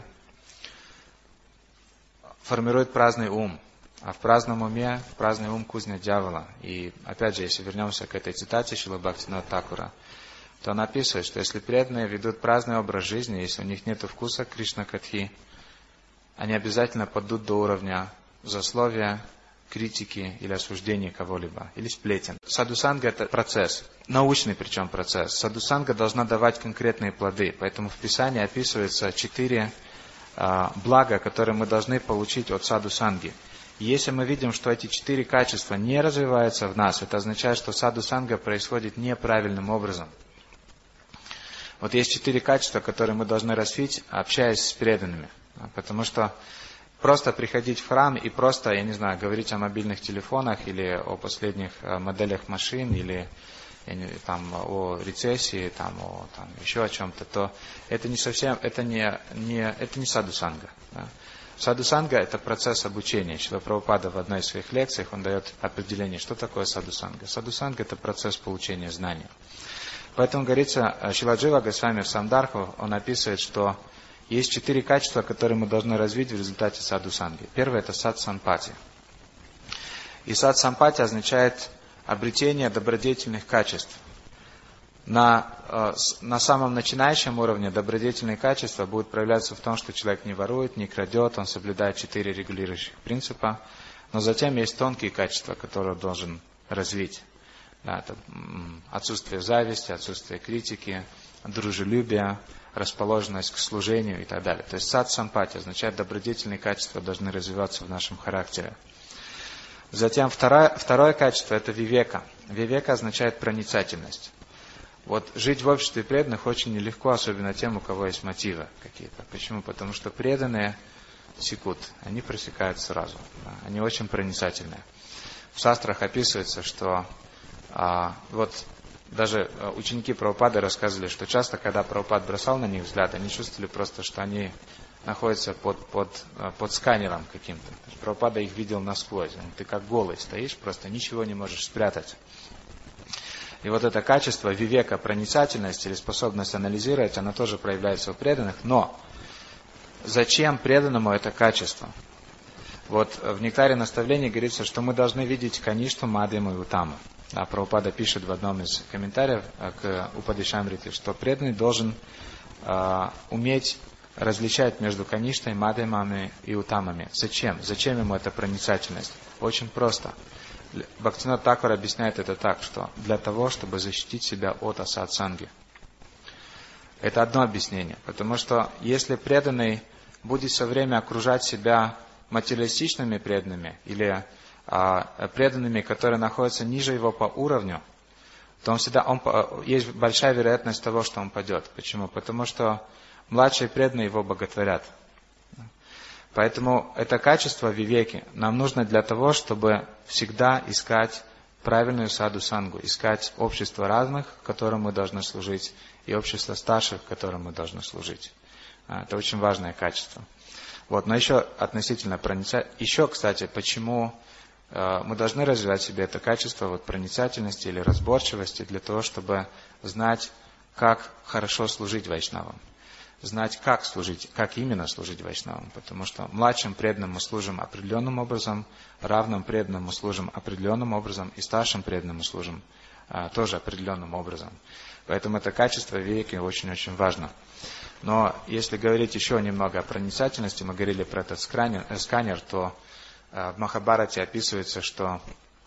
формирует праздный ум. А в праздном уме, праздный ум кузня дьявола. И опять же, если вернемся к этой цитате Шрилы Бхактивинода Thakura, то он описывает, что если преданные ведут праздный образ жизни, если у них нет вкуса Кришна-катхи, они обязательно падут до уровня злословия, критики или осуждения кого-либо, или сплетен. Саду-санга – это процесс, научный причем процесс. Саду-санга должна давать конкретные плоды, поэтому в Писании описывается четыре а, блага, которые мы должны получить от саду-санги. И если мы видим, что эти четыре качества не развиваются в нас, это означает, что саду-санга происходит неправильным образом. Вот есть четыре качества, которые мы должны развить, общаясь с преданными. Потому что просто приходить в храм и просто, я не знаю, говорить о мобильных телефонах или о последних моделях машин, или там, о рецессии, там, о там, еще о чем-то, то это не совсем, это не, не, это не саду-санга. Да? Саду-санга – это процесс обучения. Шрила Прабхупада в одной из своих лекций, он дает определение, что такое саду-санга. Саду-санга – это процесс получения знания. Поэтому говорится, Шрила Джива Госвами в Самдарху, он описывает, что есть четыре качества, которые мы должны развить в результате саду-санги. Первое – это сад-сампати. И сад-сампати означает обретение добродетельных качеств. На, на самом начинающем уровне добродетельные качества будут проявляться в том, что человек не ворует, не крадет, он соблюдает четыре регулирующих принципа. Но затем есть тонкие качества, которые он должен развить. Да, это отсутствие зависти, отсутствие критики, дружелюбие, расположенность к служению и так далее. То есть сад-сампати означает, добродетельные качества должны развиваться в нашем характере. Затем второе, второе качество – это вивека. Вивека означает проницательность. Вот жить в обществе преданных очень нелегко, особенно тем, у кого есть мотивы какие-то. Почему? Потому что преданные секут, они пресекают сразу. Они очень проницательные. В шастрах описывается, что а, вот даже ученики Прабхупады рассказывали, что часто, когда Прабхупад бросал на них взгляд, они чувствовали просто, что они находятся под, под, под сканером каким-то. Прабхупада их видел насквозь. Ты как голый стоишь, просто ничего не можешь спрятать. И вот это качество вивека, проницательность или способность анализировать, она тоже проявляется у преданных. Но зачем преданному это качество? Вот в Нектаре наставлений говорится, что мы должны видеть Каништу, Мадхьяму и Уттаму. Да, Прабхупада пишет в одном из комментариев к Упадешамрите, что преданный должен э, уметь различать между Каништой, Мадхьямами и Уттамами. Зачем? Зачем ему эта проницательность? Очень просто. Бхактивинода Тхакур объясняет это так, что для того, чтобы защитить себя от асатсанги. Это одно объяснение. Потому что если преданный будет все время окружать себя материалистичными преданными или а, преданными, которые находятся ниже его по уровню, то он всегда, он, есть большая вероятность того, что он падет. Почему? Потому что младшие преданные его боготворят. Поэтому это качество вивеки нам нужно для того, чтобы всегда искать правильную саду-сангу, искать общество разных, которым мы должны служить, и общество старших, которым мы должны служить. Это очень важное качество. Вот, но еще относительно проницательности, еще, кстати, почему э, мы должны развивать в себе это качество вот, проницательности или разборчивости для того, чтобы знать, как хорошо служить вайшнавам. Знать, как служить, как именно служить вайшнавам. Потому что младшим преданным мы служим определенным образом, равным преданным мы служим определенным образом, и старшим преданным мы служим а, тоже определенным образом. Поэтому это качество вивеки очень-очень важно. Но если говорить еще немного о проницательности, мы говорили про этот сканер, сканер то а, в Махабхарате описывается, что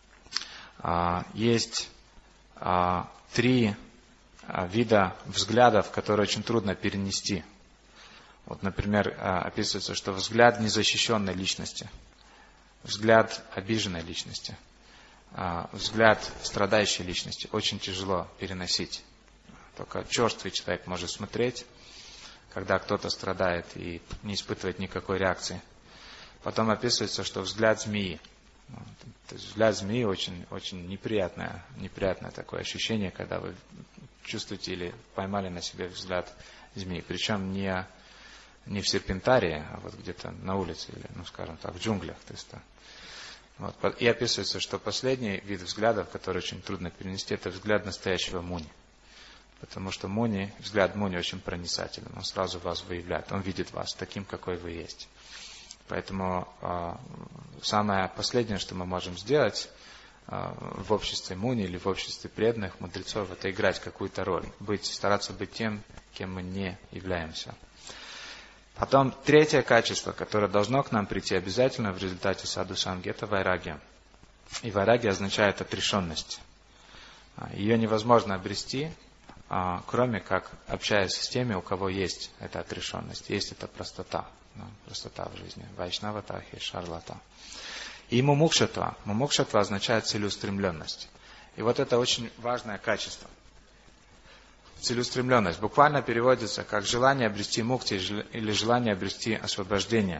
а, есть а, три вида взглядов, которые очень трудно перенести. Вот, например, описывается, что взгляд незащищенной личности, взгляд обиженной личности, взгляд страдающей личности очень тяжело переносить. Только черствый человек может смотреть, когда кто-то страдает и не испытывает никакой реакции. Потом описывается, что взгляд змеи. То есть взгляд змеи очень, очень неприятное, неприятное такое ощущение, когда вы чувствуете или поймали на себе взгляд змеи. Причем не, не в серпентарии, а вот где-то на улице, или, ну скажем так, в джунглях. То есть, вот. И описывается, что последний вид взглядов, который очень трудно перенести, это взгляд настоящего муни. Потому что муни, взгляд муни очень проницателен. Он сразу вас выявляет. Он видит вас таким, какой вы есть. Поэтому э, самое последнее, что мы можем сделать э, в обществе муни или в обществе преданных мудрецов, это играть какую-то роль, быть, стараться быть тем, кем мы не являемся. Потом третье качество, которое должно к нам прийти обязательно в результате саду-санги, это вайрагия. И вайрагия означает отрешенность. Ее невозможно обрести, э, кроме как общаясь с теми, у кого есть эта отрешенность, есть эта простота. Простота в жизни. Вайшнаватахи, шарлата. И мумукшатва. Мумукшатва означает целеустремленность. И вот это очень важное качество. Целеустремленность буквально переводится как желание обрести мукти или желание обрести освобождение.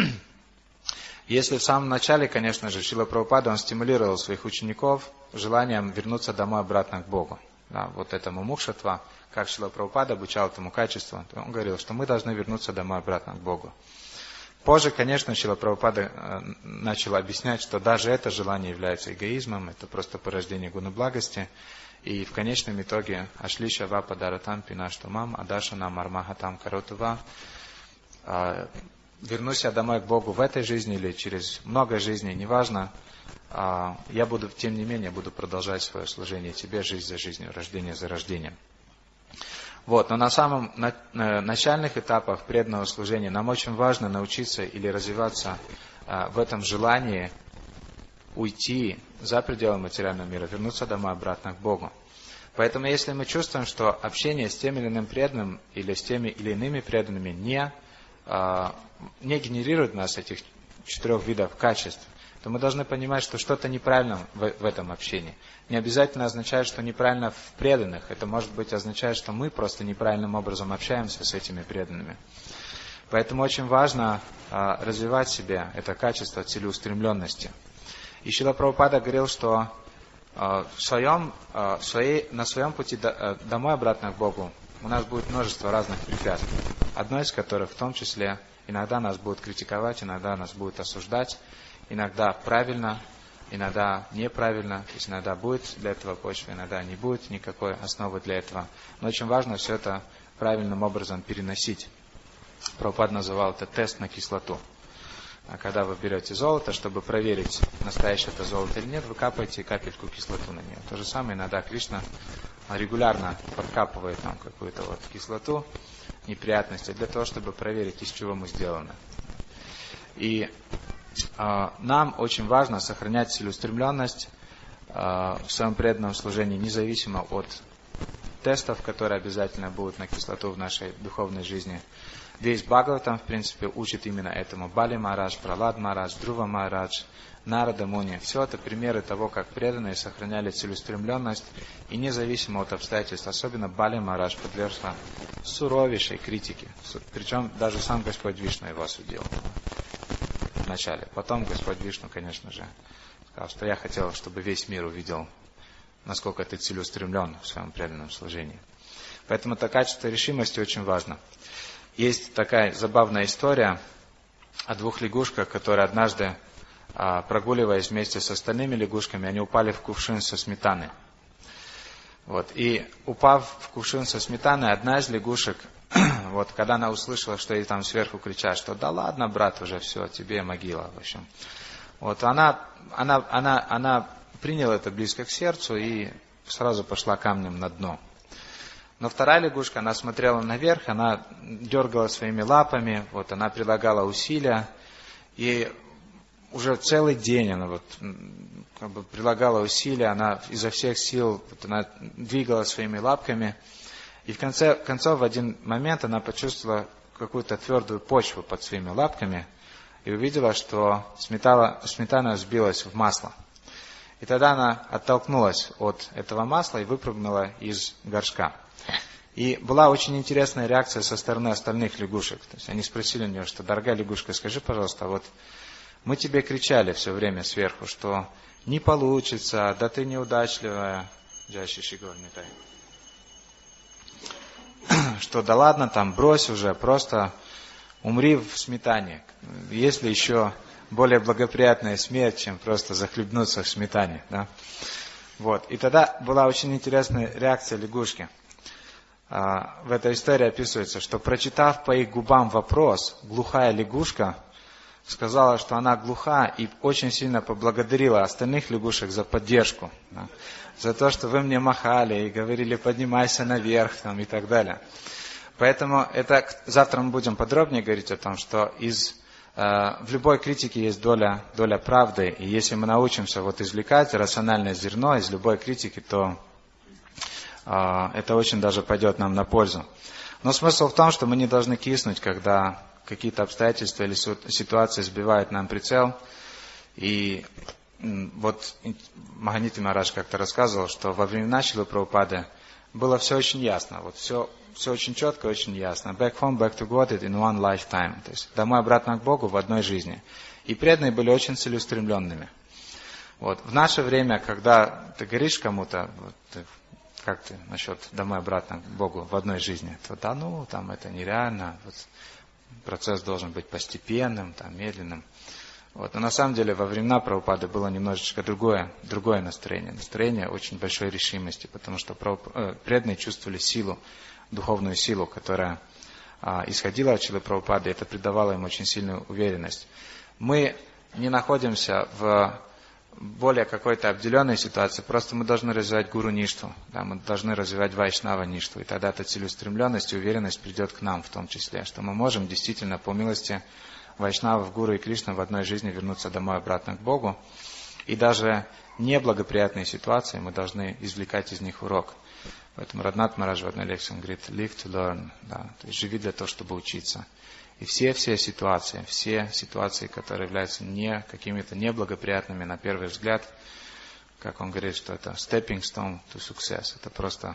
Если в самом начале, конечно же, Шрила Прабхупада, он стимулировал своих учеников желанием вернуться домой обратно к Богу. Да, вот это мумукшатва, как Шрила Прабхупада обучал этому качеству, он говорил, что мы должны вернуться домой обратно к Богу. Позже, конечно, Шрила Прабхупада начал объяснять, что даже это желание является эгоизмом, это просто порождение гуны благости. И в конечном итоге Ашлиша ва падаратам пинаштумам, адашана мармахатам каротува. Вернусь я домой к Богу в этой жизни или через много жизней, неважно. Я буду, тем не менее, буду продолжать свое служение тебе, жизнь за жизнью, рождение за рождением. Вот, но на самом на, на начальных этапах преданного служения нам очень важно научиться или развиваться а, в этом желании уйти за пределы материального мира, вернуться домой обратно к Богу. Поэтому, если мы чувствуем, что общение с тем или иным преданным или с теми или иными преданными не, а, не генерирует в нас этих четырех видов качеств, то мы должны понимать, что что-то неправильно в, в этом общении. Не обязательно означает, что неправильно в преданных. Это может быть означает, что мы просто неправильным образом общаемся с этими преданными. Поэтому очень важно а, развивать в себе это качество целеустремленности. И Шрила Прабхупада говорил, что а, в своем, а, в своей, на своем пути до, а, домой обратно к Богу у нас будет множество разных препятствий. Одно из которых в том числе иногда нас будут критиковать, иногда нас будут осуждать, иногда правильно, иногда неправильно, то есть иногда будет для этого почва, иногда не будет никакой основы для этого. Но очень важно все это правильным образом переносить. Прабхупада называл это тест на кислоту. А когда вы берете золото, чтобы проверить, настоящее это золото или нет, вы капаете капельку кислоту на нее. То же самое иногда Кришна регулярно подкапывает нам какую-то вот кислоту, неприятности, для того, чтобы проверить, из чего мы сделаны. И э, нам очень важно сохранять целеустремленность э, в своем преданном служении, независимо от тестов, которые обязательно будут на кислоту в нашей духовной жизни. Весь Бхагаватам, в принципе, учит именно этому. Бали Махарадж, Пралад Махарадж, Друва Махарадж, Нарада Муни. Все это примеры того, как преданные сохраняли целеустремленность и независимо от обстоятельств. Особенно Бали Махарадж подвергся суровейшей критике. Причем даже сам Господь Вишну его осудил вначале. Потом Господь Вишну, конечно же, сказал, что я хотел, чтобы весь мир увидел, насколько ты целеустремлен в своем преданном служении. Поэтому это качество решимости очень важно. Есть такая забавная история о двух лягушках, которые однажды, прогуливаясь вместе с остальными лягушками, они упали в кувшин со сметаной. Вот. И упав в кувшин со сметаной, одна из лягушек, вот, когда она услышала, что ей там сверху кричат, что да ладно, брат, уже все, тебе могила, в общем. Вот, она, она, она, она приняла это близко к сердцу и сразу пошла камнем на дно. Но вторая лягушка, она смотрела наверх, она дергала своими лапами, вот, она прилагала усилия, и уже целый день она вот, как бы прилагала усилия, она изо всех сил, вот, она двигала своими лапками, и в конце концов в один момент она почувствовала какую-то твердую почву под своими лапками и увидела, что сметана, сметана сбилась в масло. И тогда она оттолкнулась от этого масла и выпрыгнула из горшка. И была очень интересная реакция со стороны остальных лягушек. То есть они спросили у нее, что, дорогая лягушка, скажи, пожалуйста, вот мы тебе кричали все время сверху, что не получится, да ты неудачливая, что да ладно, там брось уже, просто умри в сметане. Есть ли еще более благоприятная смерть, чем просто захлебнуться в сметане. Да? Вот. И тогда была очень интересная реакция лягушки. В этой истории описывается, что, прочитав по их губам вопрос, глухая лягушка сказала, что она глуха, и очень сильно поблагодарила остальных лягушек за поддержку, да, за то, что вы мне махали и говорили, поднимайся наверх там, и так далее. Поэтому это завтра мы будем подробнее говорить о том, что из, э, в любой критике есть доля, доля правды, и если мы научимся вот извлекать рациональное зерно из любой критики, то это очень даже пойдет нам на пользу. Но смысл в том, что мы не должны киснуть, когда какие-то обстоятельства или ситуации сбивают нам прицел. И вот Маханити Махарадж как-то рассказывал, что во времена Шрилы Прабхупады было все очень ясно. Вот все, все очень четко, очень ясно. Back home, back to God in one lifetime. То есть домой обратно к Богу в одной жизни. И преданные были очень целеустремленными. Вот. В наше время, когда ты говоришь кому-то, вот, ты, как ты насчет домой обратно к Богу в одной жизни, то да ну, там это нереально, вот, процесс должен быть постепенным, там, медленным. Вот. Но на самом деле во времена Прабхупады было немножечко другое, другое настроение, настроение очень большой решимости, потому что преданные чувствовали силу, духовную силу, которая а, исходила от Шрилы Прабхупады, и это придавало им очень сильную уверенность. Мы не находимся в более какой-то обделенной ситуации, просто мы должны развивать гуру ништу, да, мы должны развивать вайшнава ништу, и тогда эта целеустремленность и уверенность придет к нам в том числе, что мы можем действительно по милости вайшнавов, гуру и Кришны в одной жизни вернуться домой обратно к Богу, и даже неблагоприятные ситуации мы должны извлекать из них урок. Поэтому Радханат Махарадж в одной лекции говорит live to learn, да, то есть живи для того, чтобы учиться. И все-все ситуации, все ситуации, которые являются не какими-то неблагоприятными на первый взгляд, как он говорит, что это stepping stone to success, это просто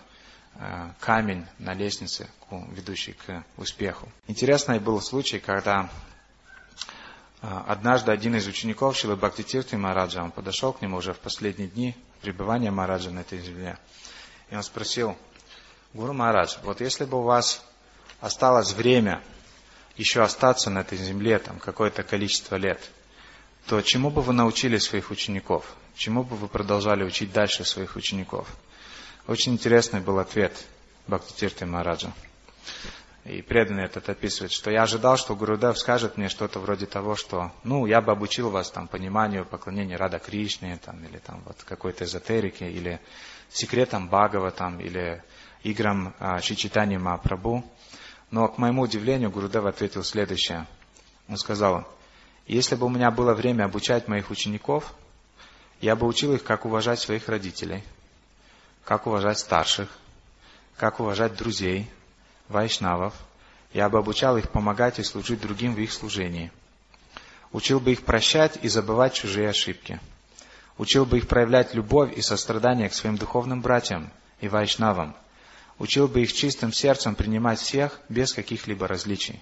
камень на лестнице, ведущей к успеху. Интересный был случай, когда однажды один из учеников Шрилы Бхактитиртха Махараджа, он подошел к нему уже в последние дни пребывания Махараджа на этой земле, и он спросил: Гуру Махарадж, вот если бы у вас осталось время еще остаться на этой земле, там, какое-то количество лет, то чему бы вы научили своих учеников? Чему бы вы продолжали учить дальше своих учеников? Очень интересный был ответ Бхактитиртха Махараджа. И преданный этот описывает, что я ожидал, что Гурудев скажет мне что-то вроде того, что, ну, я бы обучил вас там пониманию, поклонению Рада Кришне, там, или там вот какой-то эзотерике, или секретам Бхагаватам, или играм а, Шри Чайтаньи Махапрабху. Но, к моему удивлению, Гурудев ответил следующее. Он сказал: если бы у меня было время обучать моих учеников, я бы учил их, как уважать своих родителей, как уважать старших, как уважать друзей, вайшнавов. Я бы обучал их помогать и служить другим в их служении. Учил бы их прощать и забывать чужие ошибки. Учил бы их проявлять любовь и сострадание к своим духовным братьям и вайшнавам. Учил бы их чистым сердцем принимать всех без каких-либо различий.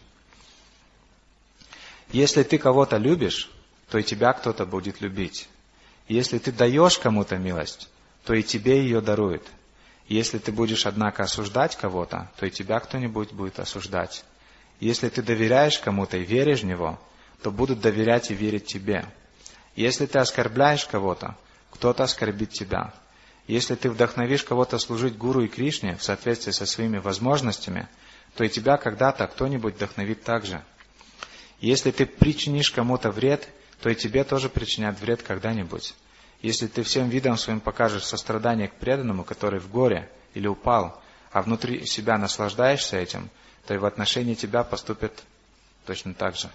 Если ты кого-то любишь, то и тебя кто-то будет любить. Если ты даешь кому-то милость, то и тебе ее дарует. Если ты будешь, однако, осуждать кого-то, то и тебя кто-нибудь будет осуждать. Если ты доверяешь кому-то и веришь в него, то будут доверять и верить тебе. Если ты оскорбляешь кого-то, кто-то оскорбит тебя. Если ты вдохновишь кого-то служить Гуру и Кришне в соответствии со своими возможностями, то и тебя когда-то кто-нибудь вдохновит также. Если ты причинишь кому-то вред, то и тебе тоже причинят вред когда-нибудь. Если ты всем видом своим покажешь сострадание к преданному, который в горе или упал, а внутри себя наслаждаешься этим, то и в отношении тебя поступят точно так же.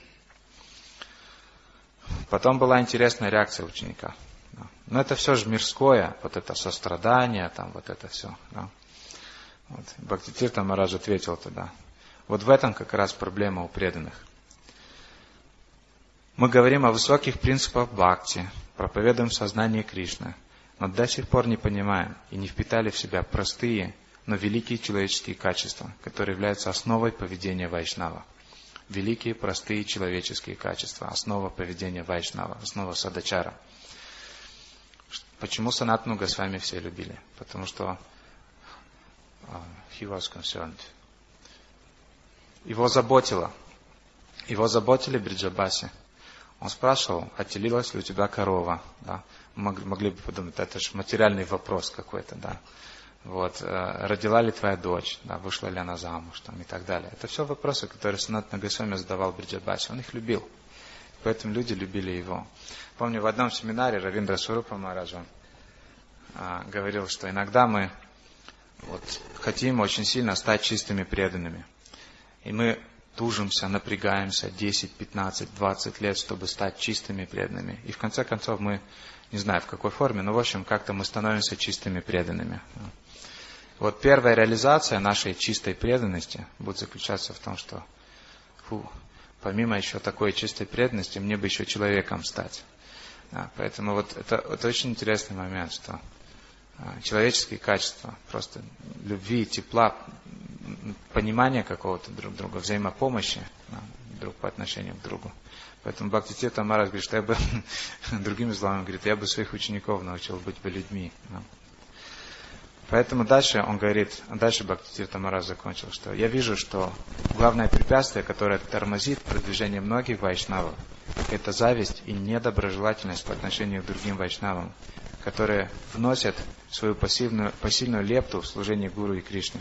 Потом была интересная реакция ученика. Но это все же мирское, вот это сострадание, там вот это все. Да. Вот. Бхактитиртха Махарадж ответил тогда: вот в этом как раз проблема у преданных. Мы говорим о высоких принципах бхакти, проповедуем сознание Кришны, но до сих пор не понимаем и не впитали в себя простые, но великие человеческие качества, которые являются основой поведения вайшнава. Великие, простые человеческие качества, основа поведения вайшнава, основа садачара. Почему Санатану Госвами все любили? Потому что uh, he was concerned. Его заботило. Его заботили Бриджабаси. Он спрашивал, отелилась ли у тебя корова. Да? Могли, могли бы подумать, это же материальный вопрос какой-то. Да? Вот, э, родила ли твоя дочь, да? Вышла ли она замуж там, и так далее. Это все вопросы, которые Санатана Госвами задавал Бриджабаси. Он их любил. Поэтому люди любили его. Помню, в одном семинаре Равиндра Сварупа Махараджа а, говорил, что иногда мы вот, хотим очень сильно стать чистыми преданными. И мы тужимся, напрягаемся десять, пятнадцать, двадцать лет, чтобы стать чистыми преданными. И в конце концов мы, не знаю в какой форме, но в общем как-то мы становимся чистыми преданными. Вот первая реализация нашей чистой преданности будет заключаться в том, что фу, помимо еще такой чистой преданности, мне бы еще человеком стать. А, поэтому вот это, это очень интересный момент, что а, человеческие качества, просто любви, тепла, понимания какого-то друг друга, взаимопомощи да, друг по отношению к другу. Поэтому Бхактитиртха Махарадж говорит, что я бы, другими словами говорит, я бы своих учеников научил быть бы людьми. Да. Поэтому дальше он говорит, дальше Бхактитиртха Махарадж закончил, что я вижу, что главное препятствие, которое тормозит продвижение многих вайшнавов, это зависть и недоброжелательность по отношению к другим вайшнавам, которые вносят свою пассивную, посильную лепту в служение Гуру и Кришне.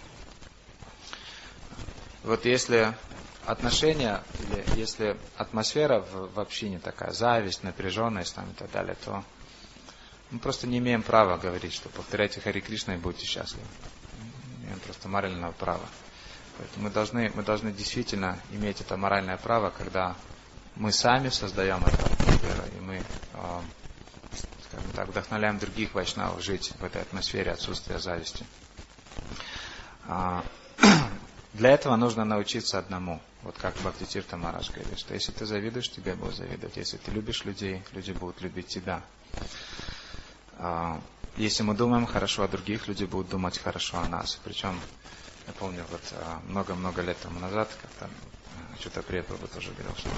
Вот если отношения, или если атмосфера в, в общине такая, зависть, напряженность там, и так далее, то мы просто не имеем права говорить, что повторяйте Хари Кришна и будьте счастливы. Не имеем просто морального права. Поэтому мы должны, мы должны действительно иметь это моральное право, когда мы сами создаем эту атмосферу, и мы, э, скажем так, вдохновляем других вайшнавов жить в этой атмосфере отсутствия зависти. А, для этого нужно научиться одному. Вот как Бхактитиртха Махарадж говорит, что если ты завидуешь, тебе будут завидовать. Если ты любишь людей, люди будут любить тебя. если мы думаем хорошо о других, люди будут думать хорошо о нас. Причем, я помню, вот много-много лет тому назад, как-то что-то Преподобный тоже говорил, что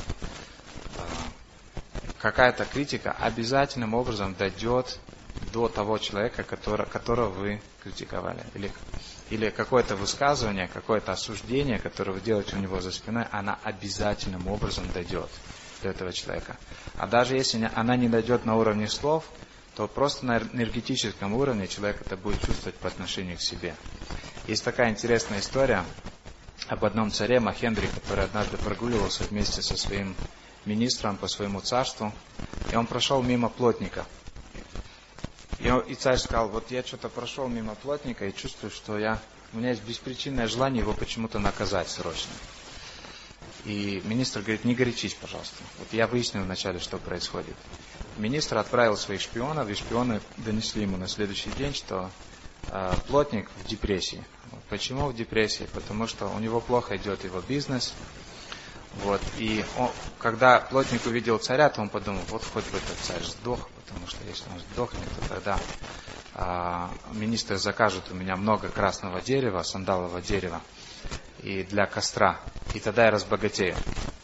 какая-то критика обязательным образом дойдет до того человека, который, которого вы критиковали. Или, или какое-то высказывание, какое-то осуждение, которое вы делаете у него за спиной, она обязательным образом дойдет до этого человека. А даже если она не дойдет на уровне слов, то просто на энергетическом уровне человек это будет чувствовать по отношению к себе. Есть такая интересная история об одном царе Махендре, который однажды прогуливался вместе со своим министром по своему царству, и он прошел мимо плотника. И, он, и царь сказал: вот я что-то прошел мимо плотника и чувствую, что я, у меня есть беспричинное желание его почему-то наказать срочно. И министр говорит: не горячись, пожалуйста. Вот я выяснил вначале, что происходит. Министр отправил своих шпионов, и шпионы донесли ему на следующий день, что э, плотник в депрессии. Почему в депрессии? Потому что у него плохо идет его бизнес. Вот, и он, когда плотник увидел царя, то он подумал: вот хоть бы этот царь сдох, потому что если он сдохнет, то тогда а, министр закажет у меня много красного дерева, сандалового дерева, и для костра, и тогда я разбогатею.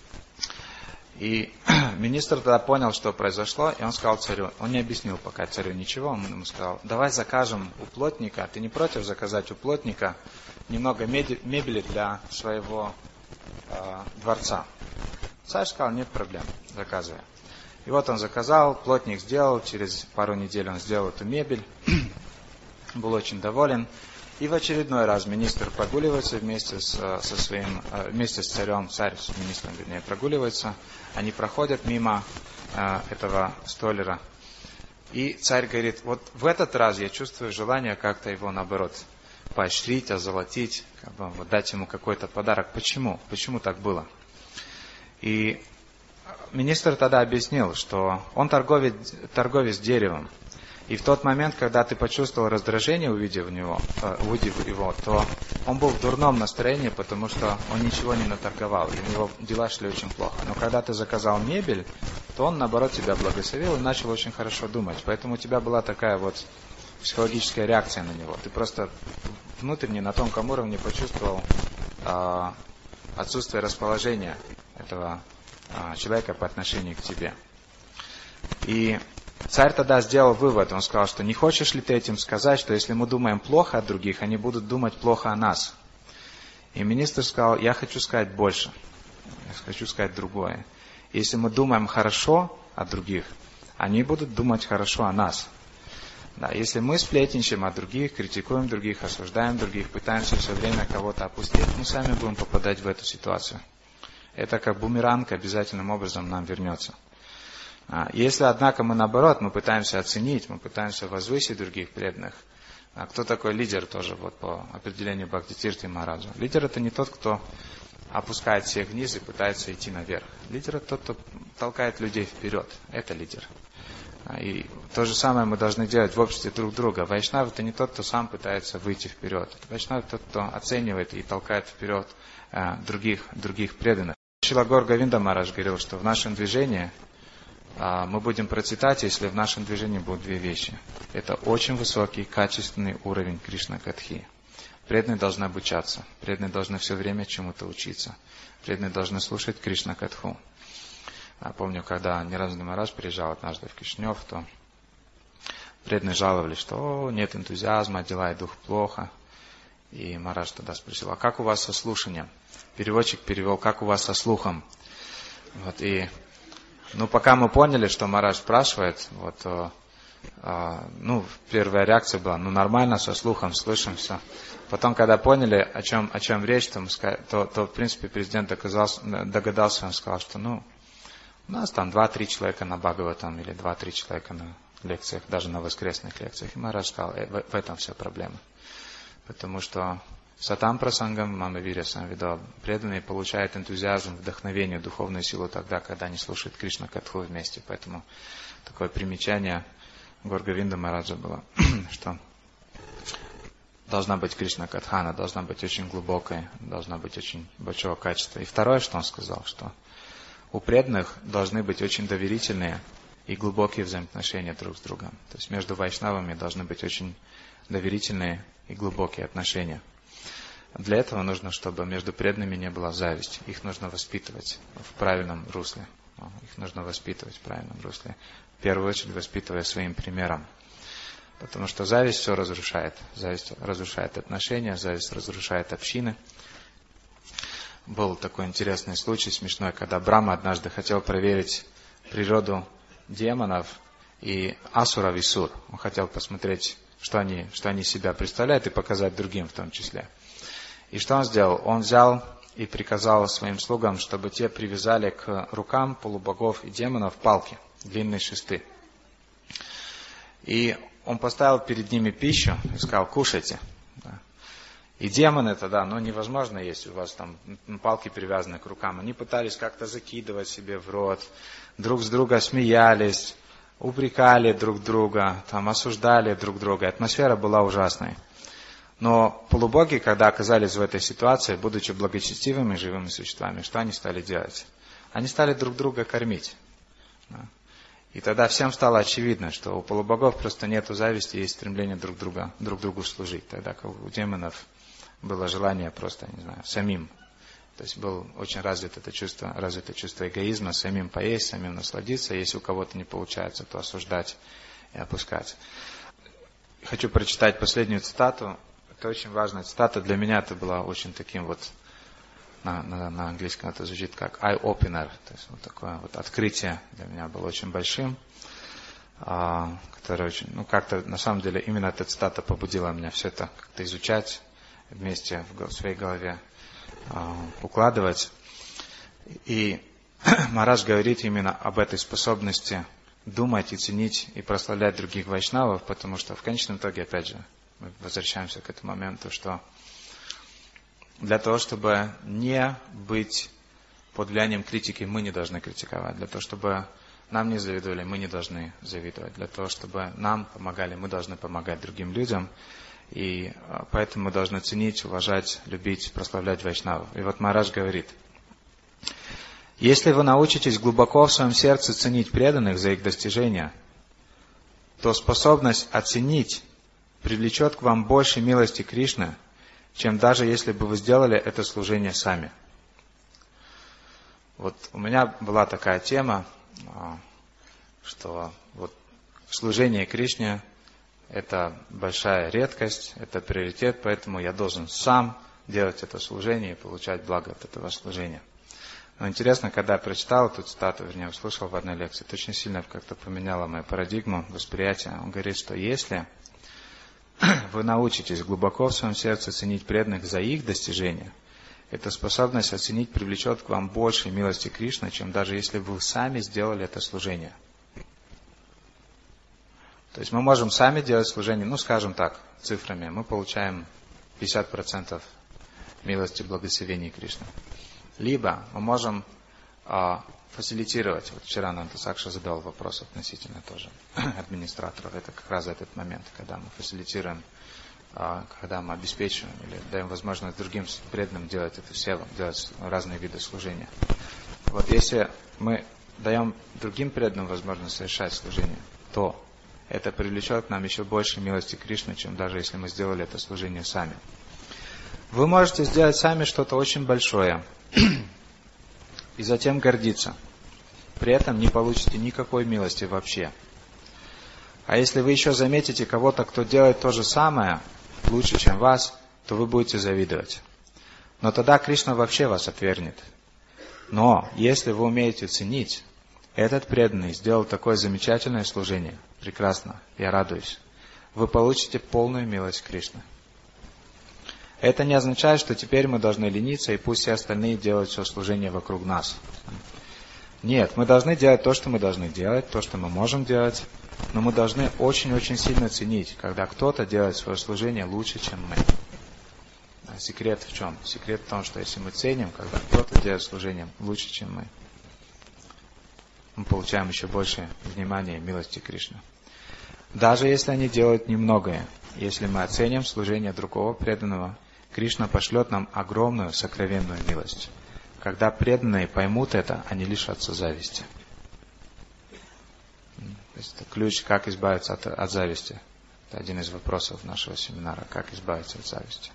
И министр тогда понял, что произошло, и он сказал царю, он не объяснил пока царю ничего, он ему сказал: давай закажем у плотника, ты не против заказать у плотника немного мебели для своего дворца? Царь сказал: нет проблем, заказывай. И вот он заказал, плотник сделал, через пару недель он сделал эту мебель, был очень доволен. И в очередной раз министр прогуливается вместе с, со своим, вместе с царем, царь с министром, вернее, прогуливается, они проходят мимо э, этого столяра. И царь говорит: вот в этот раз я чувствую желание как-то его, наоборот, поощрить, озолотить, как бы, вот, дать ему какой-то подарок. Почему? Почему так было? И министр тогда объяснил, что он торговец, торговец деревом. И в тот момент, когда ты почувствовал раздражение, увидев него, увидев его, то он был в дурном настроении, потому что он ничего не наторговал, и у него дела шли очень плохо. Но когда ты заказал мебель, то он, наоборот, тебя благословил и начал очень хорошо думать. Поэтому у тебя была такая вот психологическая реакция на него. Ты просто внутренне, на тонком уровне почувствовал э, отсутствие расположения этого э, человека по отношению к тебе. И царь тогда сделал вывод, он сказал, что не хочешь ли ты этим сказать, что если мы думаем плохо о других, они будут думать плохо о нас. И министр сказал: я хочу сказать больше, я хочу сказать другое. Если мы думаем хорошо о других, они будут думать хорошо о нас. Да, если мы сплетничаем о других, критикуем других, осуждаем других, пытаемся все время кого-то опустить, мы сами будем попадать в эту ситуацию. Это как бумеранг обязательным образом нам вернется. Если, однако, мы наоборот, мы пытаемся оценить, мы пытаемся возвысить других преданных. А кто такой лидер тоже вот по определению Бхактитирти Махараджа? Лидер — это не тот, кто опускает всех вниз и пытается идти наверх. Лидер — это тот, кто толкает людей вперед. Это лидер. И то же самое мы должны делать в обществе друг друга. Вайшнав — это не тот, кто сам пытается выйти вперед. Вайшнав — это тот, кто оценивает и толкает вперед э, других, других преданных. Шрила Гаур Говинда Махарадж говорил, что в нашем движении э, мы будем процветать, если в нашем движении будут две вещи. Это очень высокий, качественный уровень Кришна-катхи. Преданные должны обучаться. Преданные должны все время чему-то учиться. Преданные должны слушать Кришна-катху. Я помню, когда Ниранджана Махарадж приезжал однажды в Кишинев, то преданные жаловались, что О, нет энтузиазма, дела идут плохо. И Махарадж тогда спросил: а как у вас со слушанием? Переводчик перевел: как у вас со слухом? Вот, и, ну, пока мы поняли, что Махарадж спрашивает, вот, то, а, ну, первая реакция была: ну, нормально, со слухом, слышим все. Потом, когда поняли, о чем, о чем речь, то, то, то, в принципе, президент догадался, догадался, он сказал, что, ну, у нас там два-три человека на Бхагаватам или два-три человека на лекциях, даже на воскресных лекциях. И Махарадж сказал: э, в, в этом вся проблема. Потому что сатам прасангам, мама вирья самвидо, преданные получают энтузиазм, вдохновение, духовную силу тогда, когда они слушают Кришна Катху вместе. Поэтому такое примечание Гаур Говинда Махараджа было, что должна быть Кришна Катха, она должна быть очень глубокой, должна быть очень большого качества. И второе, что он сказал, что у преданных должны быть очень доверительные и глубокие взаимоотношения друг с другом. То есть между вайшнавами должны быть очень доверительные и глубокие отношения. Для этого нужно, чтобы между преданными не было зависти. Их нужно воспитывать в правильном русле. Их нужно воспитывать в правильном русле. В первую очередь воспитывая своим примером. Потому что зависть все разрушает. Зависть разрушает отношения, зависть разрушает общины. Был такой интересный случай, смешной, когда Брахма однажды хотел проверить природу демонов и асуров и сур. Он хотел посмотреть, что они, что они себя представляют, и показать другим в том числе. И что он сделал? Он взял и приказал своим слугам, чтобы те привязали к рукам полубогов и демонов палки, длинные шесты. И он поставил перед ними пищу и сказал: кушайте. И демоны тогда, ну невозможно есть, у вас там палки привязаны к рукам. Они пытались как-то закидывать себе в рот, друг с друга смеялись, упрекали друг друга, там осуждали друг друга. Атмосфера была ужасной. Но полубоги, когда оказались в этой ситуации, будучи благочестивыми живыми существами, что они стали делать? Они стали друг друга кормить. И тогда всем стало очевидно, что у полубогов просто нет зависти, есть стремление друг, друга, друг другу служить. Тогда как у демонов было желание просто, не знаю, самим. То есть было очень развито это чувство, развито чувство эгоизма, самим поесть, самим насладиться. Если у кого-то не получается, то осуждать и опускать. Хочу прочитать последнюю цитату. Это очень важная цитата. Для меня это была очень таким вот, на, на, на английском это звучит как eye-opener. То есть вот такое вот открытие для меня было очень большим. А, которое очень, ну как-то на самом деле именно эта цитата побудила меня все это как-то изучать вместе в, в своей голове, а, укладывать. И Махарадж говорит именно об этой способности думать и ценить и прославлять других вайшнавов, потому что в конечном итоге, опять же, мы возвращаемся к этому моменту, что для того, чтобы не быть под влиянием критики, мы не должны критиковать. Для того, чтобы нам не завидовали, мы не должны завидовать. Для того, чтобы нам помогали, мы должны помогать другим людям. И поэтому мы должны ценить, уважать, любить, прославлять вайшнавов. И вот Махарадж говорит: если вы научитесь глубоко в своем сердце ценить преданных за их достижения, то способность оценить привлечет к вам больше милости Кришны, чем даже если бы вы сделали это служение сами. Вот у меня была такая тема, что вот служение Кришне – это большая редкость, это приоритет, поэтому я должен сам делать это служение и получать благо от этого служения. Но интересно, когда я прочитал эту цитату, вернее, услышал в одной лекции, это очень сильно как-то поменяло мою парадигму, восприятие. Он говорит, что если вы научитесь глубоко в своем сердце ценить преданных за их достижения, эта способность оценить привлечет к вам больше милости Кришны, чем даже если бы вы сами сделали это служение. То есть мы можем сами делать служение, ну скажем так, цифрами, мы получаем пятьдесят процентов милости благословений Кришны. Либо мы можем а, фасилитировать. Вот вчера Нанда Сакша задал вопрос относительно тоже администраторов. Это как раз этот момент, когда мы фасилитируем, а, когда мы обеспечиваем или даем возможность другим преданным делать это все, делать разные виды служения. Вот если мы даем другим преданным возможность совершать служение, то это привлечет к нам еще больше милости Кришны, чем даже если мы сделали это служение сами. Вы можете сделать сами что-то очень большое и затем гордиться. При этом не получите никакой милости вообще. А если вы еще заметите кого-то, кто делает то же самое лучше, чем вас, то вы будете завидовать. Но тогда Кришна вообще вас отвергнет. Но если вы умеете ценить, этот преданный сделал такое замечательное служение, прекрасно, я радуюсь, вы получите полную милость Кришны. Это не означает, что теперь мы должны лениться, и пусть все остальные делают все служение вокруг нас. Нет, мы должны делать то, что мы должны делать, то, что мы можем делать, но мы должны очень-очень сильно ценить, когда кто-то делает свое служение лучше, чем мы. Секрет в чем? Секрет в том, что если мы ценим, когда кто-то делает служение лучше, чем мы, мы получаем еще больше внимания и милости Кришны. Даже если они делают немногое, если мы оценим служение другого преданного, Кришна пошлет нам огромную сокровенную милость. Когда преданные поймут это, они лишатся зависти. есть это ключ, как избавиться от, от зависти. Это один из вопросов нашего семинара, как избавиться от зависти.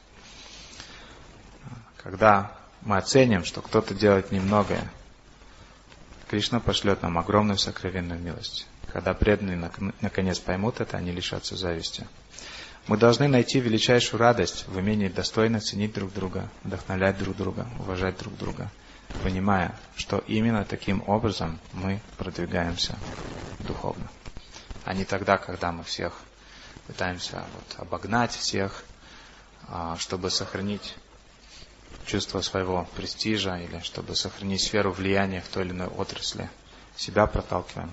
Когда мы оценим, что кто-то делает немногое, Кришна пошлет нам огромную сокровенную милость. Когда преданные наконец поймут это, они лишатся зависти. Мы должны найти величайшую радость в умении достойно ценить друг друга, вдохновлять друг друга, уважать друг друга, понимая, что именно таким образом мы продвигаемся духовно. А не тогда, когда мы всех пытаемся вот обогнать всех, чтобы сохранить чувство своего престижа или чтобы сохранить сферу влияния в той или иной отрасли. Себя проталкиваем.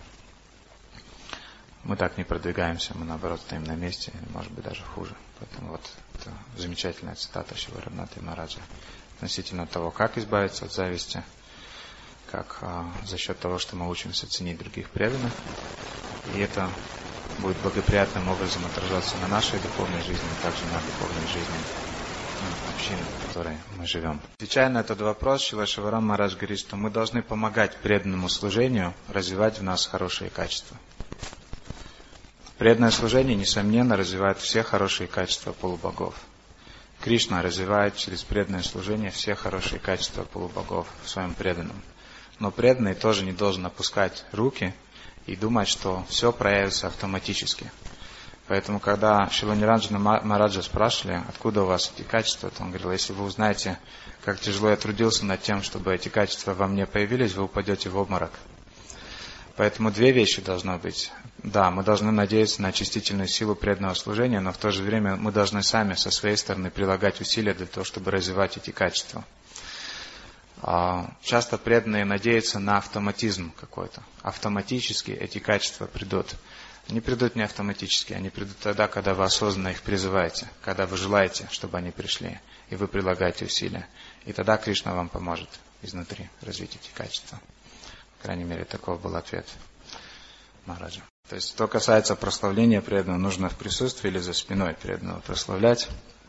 Мы так не продвигаемся, мы наоборот стоим на месте, может быть даже хуже. Поэтому вот это замечательная цитата Шрилы Рагхунатха Махараджа относительно того, как избавиться от зависти, как а, за счет того, что мы учимся ценить других преданных, и это будет благоприятным образом отражаться на нашей духовной жизни, а также на духовной жизни общины, в которой мы живем. Отвечая на этот вопрос, Шрила Шиварам Махарадж говорит, что мы должны помогать преданному служению развивать в нас хорошие качества. Преданное служение, несомненно, развивает все хорошие качества полубогов. Кришна развивает через преданное служение все хорошие качества полубогов в своем преданном. Но преданный тоже не должен опускать руки и думать, что все проявится автоматически. Поэтому, когда Шрила Ниранджана Махараджа спрашивали, откуда у вас эти качества, то он говорил, если вы узнаете, как тяжело я трудился над тем, чтобы эти качества во мне появились, вы упадете в обморок. Поэтому две вещи должно быть. Да, мы должны надеяться на очистительную силу преданного служения, но в то же время мы должны сами со своей стороны прилагать усилия для того, чтобы развивать эти качества. Часто преданные надеются на автоматизм какой-то. Автоматически эти качества придут. Они придут не автоматически, они придут тогда, когда вы осознанно их призываете, когда вы желаете, чтобы они пришли, и вы прилагаете усилия. И тогда Кришна вам поможет изнутри развить эти качества. По крайней мере, таков был ответ Махараджа. То есть, что касается прославления преданного, нужно в присутствии или за спиной преданного прославлять.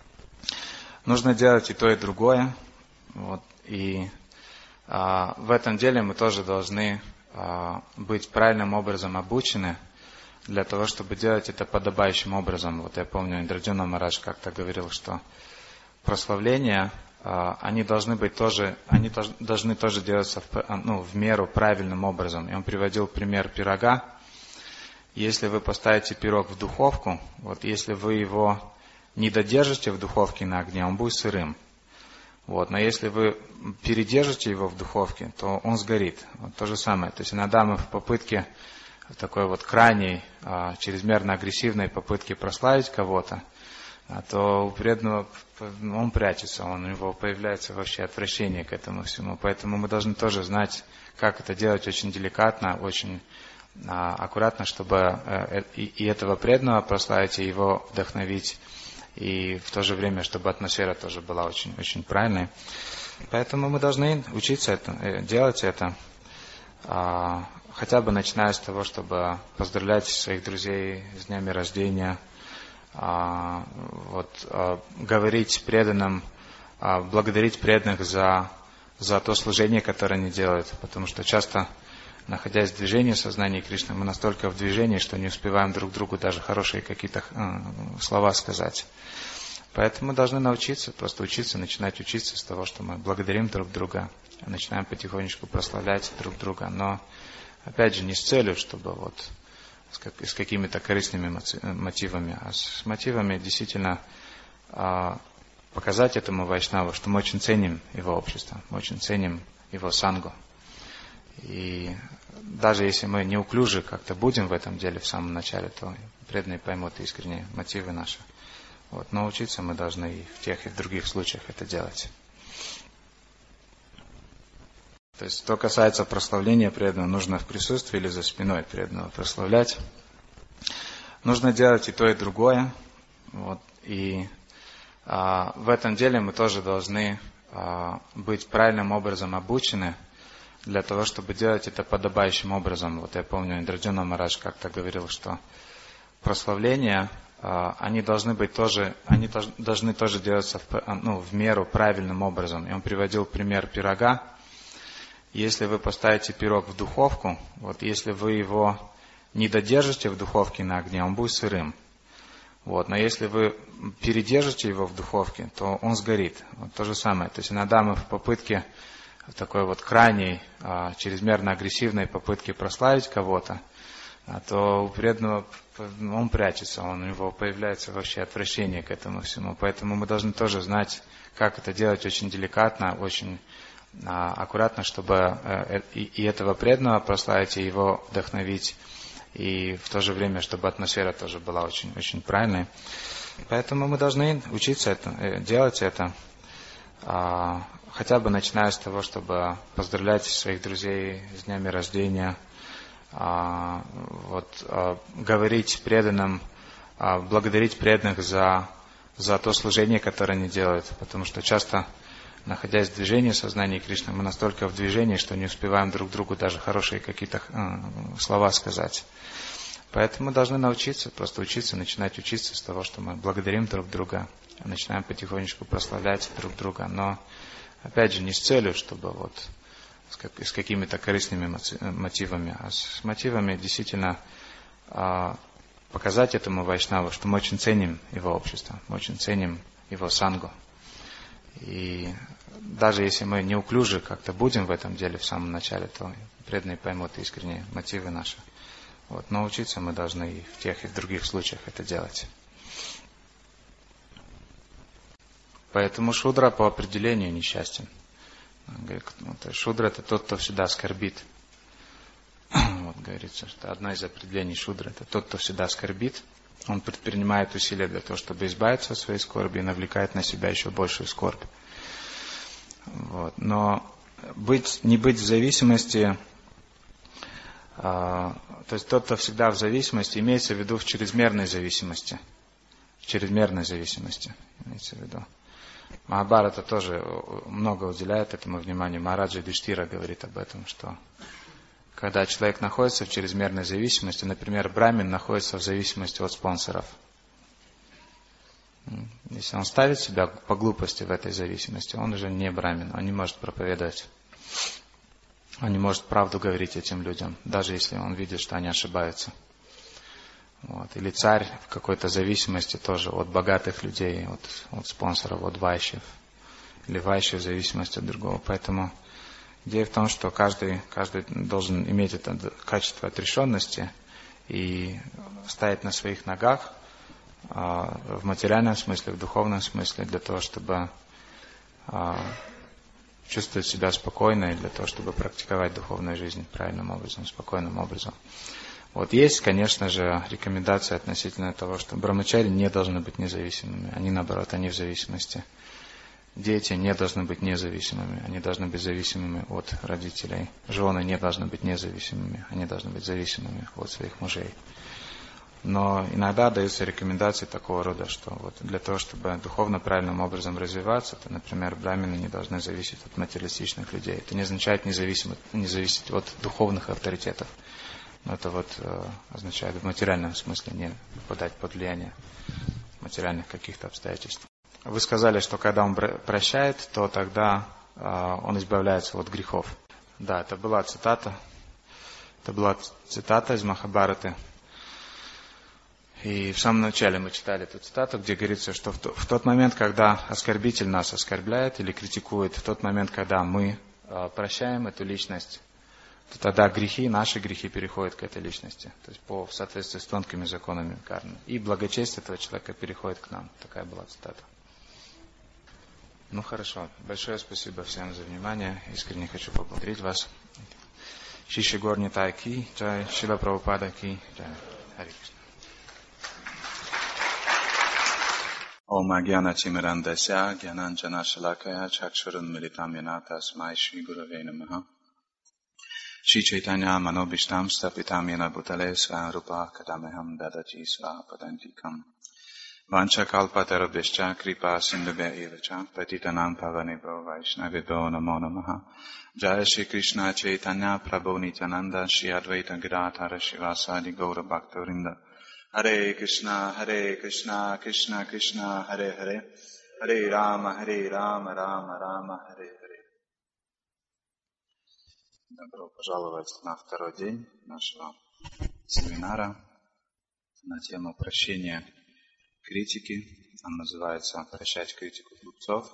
Нужно делать и то, и другое. Вот. И а, в этом деле мы тоже должны а, быть правильным образом обучены для того, чтобы делать это подобающим образом. Вот я помню, Индрджуна Махарадж как-то говорил, что прославления, а, они должны быть тоже, они тож, должны тоже делаться в, ну, в меру правильным образом. И он приводил пример пирога. Если вы поставите пирог в духовку, вот если вы его не додержите в духовке на огне, он будет сырым. Вот, но если вы передержите его в духовке, то он сгорит. Вот то же самое. То есть иногда мы в попытке такой вот крайней, а, чрезмерно агрессивной попытки прославить кого-то, а то у преданного он прячется, он, у него появляется вообще отвращение к этому всему. Поэтому мы должны тоже знать, как это делать очень деликатно, очень а, аккуратно, чтобы а, и, и этого преданного прославить, и его вдохновить, и в то же время, чтобы атмосфера тоже была очень, очень правильной. Поэтому мы должны учиться это, делать это. А, хотя бы начиная с того, чтобы поздравлять своих друзей с днями рождения, а, вот, а, говорить преданным, а, благодарить преданных за, за то служение, которое они делают. Потому что часто, находясь в движении сознания Кришны, мы настолько в движении, что не успеваем друг другу даже хорошие какие-то а, слова сказать. Поэтому мы должны научиться, просто учиться, начинать учиться с того, что мы благодарим друг друга, начинаем потихонечку прославлять друг друга, но опять же не с целью, чтобы вот с, как, с какими-то корыстными мотивами, а с мотивами действительно а, показать этому вайшнаву, что мы очень ценим его общество, мы очень ценим его сангу. И даже если мы неуклюжи как-то будем в этом деле в самом начале, то преданные поймут искренние мотивы наши. Вот, но учиться мы должны и в тех, и в других случаях это делать. То есть, что касается прославления преданного, нужно в присутствии или за спиной преданного прославлять. Нужно делать и то, и другое. Вот, и а, в этом деле мы тоже должны а, быть правильным образом обучены для того, чтобы делать это подобающим образом. Вот я помню, Индрджуна Махарадж как-то говорил, что прославления, они должны быть тоже, они должны тоже делаться в, ну, в меру правильным образом. И он приводил пример пирога. Если вы поставите пирог в духовку, вот если вы его не додержите в духовке на огне, он будет сырым. Вот. Но если вы передержите его в духовке, то он сгорит. Вот то же самое. То есть иногда мы в попытке, в такой вот крайней, а, чрезмерно агрессивной попытке прославить кого-то, а то у преданного он прячется, он, у него появляется вообще отвращение к этому всему. Поэтому мы должны тоже знать, как это делать очень деликатно, очень а, аккуратно, чтобы а, и, и этого преданного прославить, и его вдохновить, и в то же время, чтобы атмосфера тоже была очень, очень правильной. Поэтому мы должны учиться это, делать это, а, хотя бы начиная с того, чтобы поздравлять своих друзей с днями рождения, а, вот, а, говорить преданным, а, благодарить преданных за, за то служение, которое они делают, потому что часто, находясь в движении сознания Кришны, мы настолько в движении, что не успеваем друг другу даже хорошие какие-то э, слова сказать. Поэтому мы должны научиться, просто учиться, начинать учиться с того, что мы благодарим друг друга, начинаем потихонечку прославлять друг друга, но опять же не с целью, чтобы вот с, как, с какими-то корыстными мотивами, а с мотивами действительно э, показать этому вайшнаву, что мы очень ценим его общество, мы очень ценим его сангу. И даже если мы неуклюжи как-то будем в этом деле в самом начале, то преданные поймут искренние мотивы наши. Вот. Но учиться мы должны и в тех, и в других случаях это делать. Поэтому шудра по определению несчастен. Шудра — это тот, кто всегда скорбит. Вот говорится, что одно из определений шудра — это тот, кто всегда скорбит. Он предпринимает усилия для того, чтобы избавиться от своей скорби и навлекает на себя еще большую скорбь. Вот. Но быть, не быть в зависимости, а, то есть тот, кто всегда в зависимости, имеется в виду в чрезмерной зависимости. В чрезмерной зависимости, имеется в виду. Махабхарата тоже много уделяет этому внимания. Махараджа Юдхиштхира говорит об этом, что когда человек находится в чрезмерной зависимости, например, брамин находится в зависимости от спонсоров. Если он ставит себя по глупости в этой зависимости, он уже не брамин, он не может проповедовать. Он не может правду говорить этим людям, даже если он видит, что они ошибаются. Вот. Или царь в какой-то зависимости тоже от богатых людей, от, от спонсоров, от вайшев. Или вайшев в зависимости от другого. Поэтому идея в том, что каждый, каждый должен иметь это качество отрешенности и стоять на своих ногах а, в материальном смысле, в духовном смысле, для того, чтобы а, чувствовать себя спокойно и для того, чтобы практиковать духовную жизнь правильным образом, спокойным образом. Вот есть, конечно же, рекомендации относительно того, что брамачари не должны быть независимыми. Они, наоборот, они в зависимости. Дети не должны быть независимыми, они должны быть зависимыми от родителей. Жены не должны быть независимыми, они должны быть зависимыми от своих мужей. Но иногда даются рекомендации такого рода, что вот для того, чтобы духовно правильным образом развиваться, то, например, брамины не должны зависеть от материалистичных людей. Это не означает не зависеть, не зависеть от духовных авторитетов. Но это вот э, означает в материальном смысле не попадать под влияние материальных каких-то обстоятельств. Вы сказали, что когда он прощает, то тогда э, он избавляется от грехов. Да, это была цитата. Это была цитата из Махабхараты. И в самом начале мы читали эту цитату, где говорится, что в, то, в тот момент, когда оскорбитель нас оскорбляет или критикует, в тот момент, когда мы э, прощаем эту личность, то тогда грехи, наши грехи переходят к этой личности. То есть по, в соответствии с тонкими законами кармы. И благочестие этого человека переходит к нам. Такая была цитата. Ну хорошо. Большое спасибо всем за внимание. Искренне хочу поблагодарить вас. Шиши Горни Тайки, Джай Шила Прабхупада Ки, Джай Хари Кришна. Om Agyana Timirandasya Gyananjana Shalakaya Chakshurun Militam Yanata Asmai Shri Gurave Namaha Shri Chaitanya Manobishtam Stapitam Yana Bhutale Svarupa Kadameham Dadati Svapadantikam Vancha Kalpatarabhischa Kripa Sindhubhya Evacha Patitanam Pavanebho Vaishnavibho Namo Namaha Jaya Shri Krishna Chaitanya Prabhu Nityananda Shri Advaita Giratara Shivasadi Gaura Bhaktarinda Hare Krishna, Hare Krishna, Krishna Krishna, Hare Hare, Hare Rama, Hare Rama, Rama Rama, Hare Hare. Добро пожаловать на второй день нашего семинара на тему прощения критики. Он называется «Прощать критику глупцов».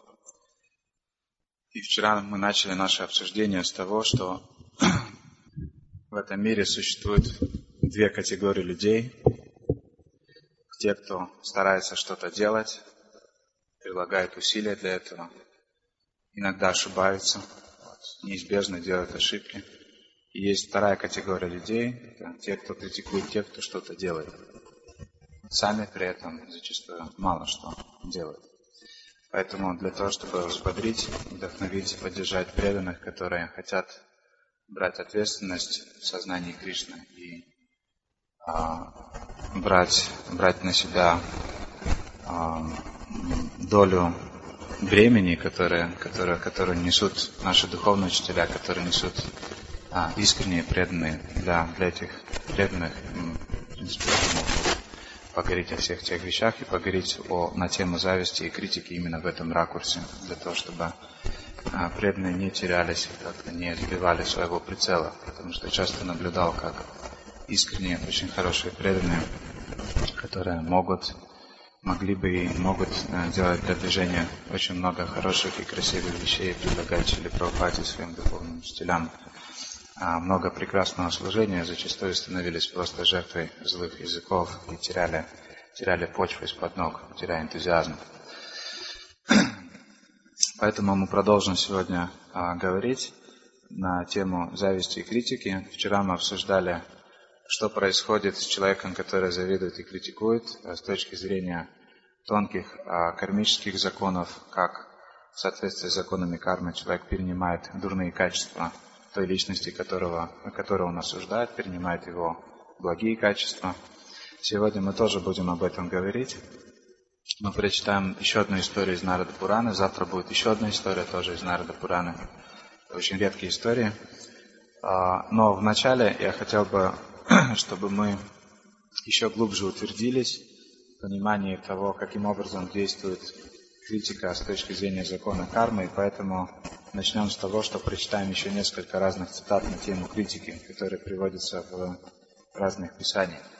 И вчера мы начали наше обсуждение с того, что в этом мире существует две категории людей. Те, кто старается что-то делать, прилагает усилия для этого, иногда ошибаются, неизбежно делают ошибки. И есть вторая категория людей, это те, кто критикует тех, кто что-то делает. Сами при этом зачастую мало что делают. Поэтому для того, чтобы взбодрить, вдохновить, поддержать преданных, которые хотят брать ответственность в сознании Кришны и а, брать, брать на себя а, долю бремени, которые, которые, которые несут наши духовные учителя, которые несут а, искренние преданные. Для, для этих преданных, в принципе, поговорить о всех тех вещах и поговорить о, на тему зависти и критики именно в этом ракурсе, для того, чтобы а, преданные не терялись, как-то не сбивали своего прицела, потому что часто наблюдал, как искренние, очень хорошие преданные, которые могут, могли бы и могут а, делать для движения очень много хороших и красивых вещей, предлагать Шриле Прабхупаде своим духовным учителям а, много прекрасного служения, зачастую становились просто жертвой злых языков и теряли, теряли почву из-под ног, теряя энтузиазм. Поэтому мы продолжим сегодня а, говорить на тему зависти и критики. Вчера мы обсуждали, что происходит с человеком, который завидует и критикует, а, с точки зрения тонких а, кармических законов, как в соответствии с законами кармы человек перенимает дурные качества той личности, которого, которого он осуждает, перенимает его благие качества. Сегодня мы тоже будем об этом говорить. Мы прочитаем еще одну историю из Нарада Пураны. Завтра будет еще одна история, тоже из Нарада Пураны. Очень редкие истории. Но вначале я хотел бы, чтобы мы еще глубже утвердились в понимании того, каким образом действует критика с точки зрения закона кармы, и поэтому начнем с того, что прочитаем еще несколько разных цитат на тему критики, которые приводятся в разных писаниях.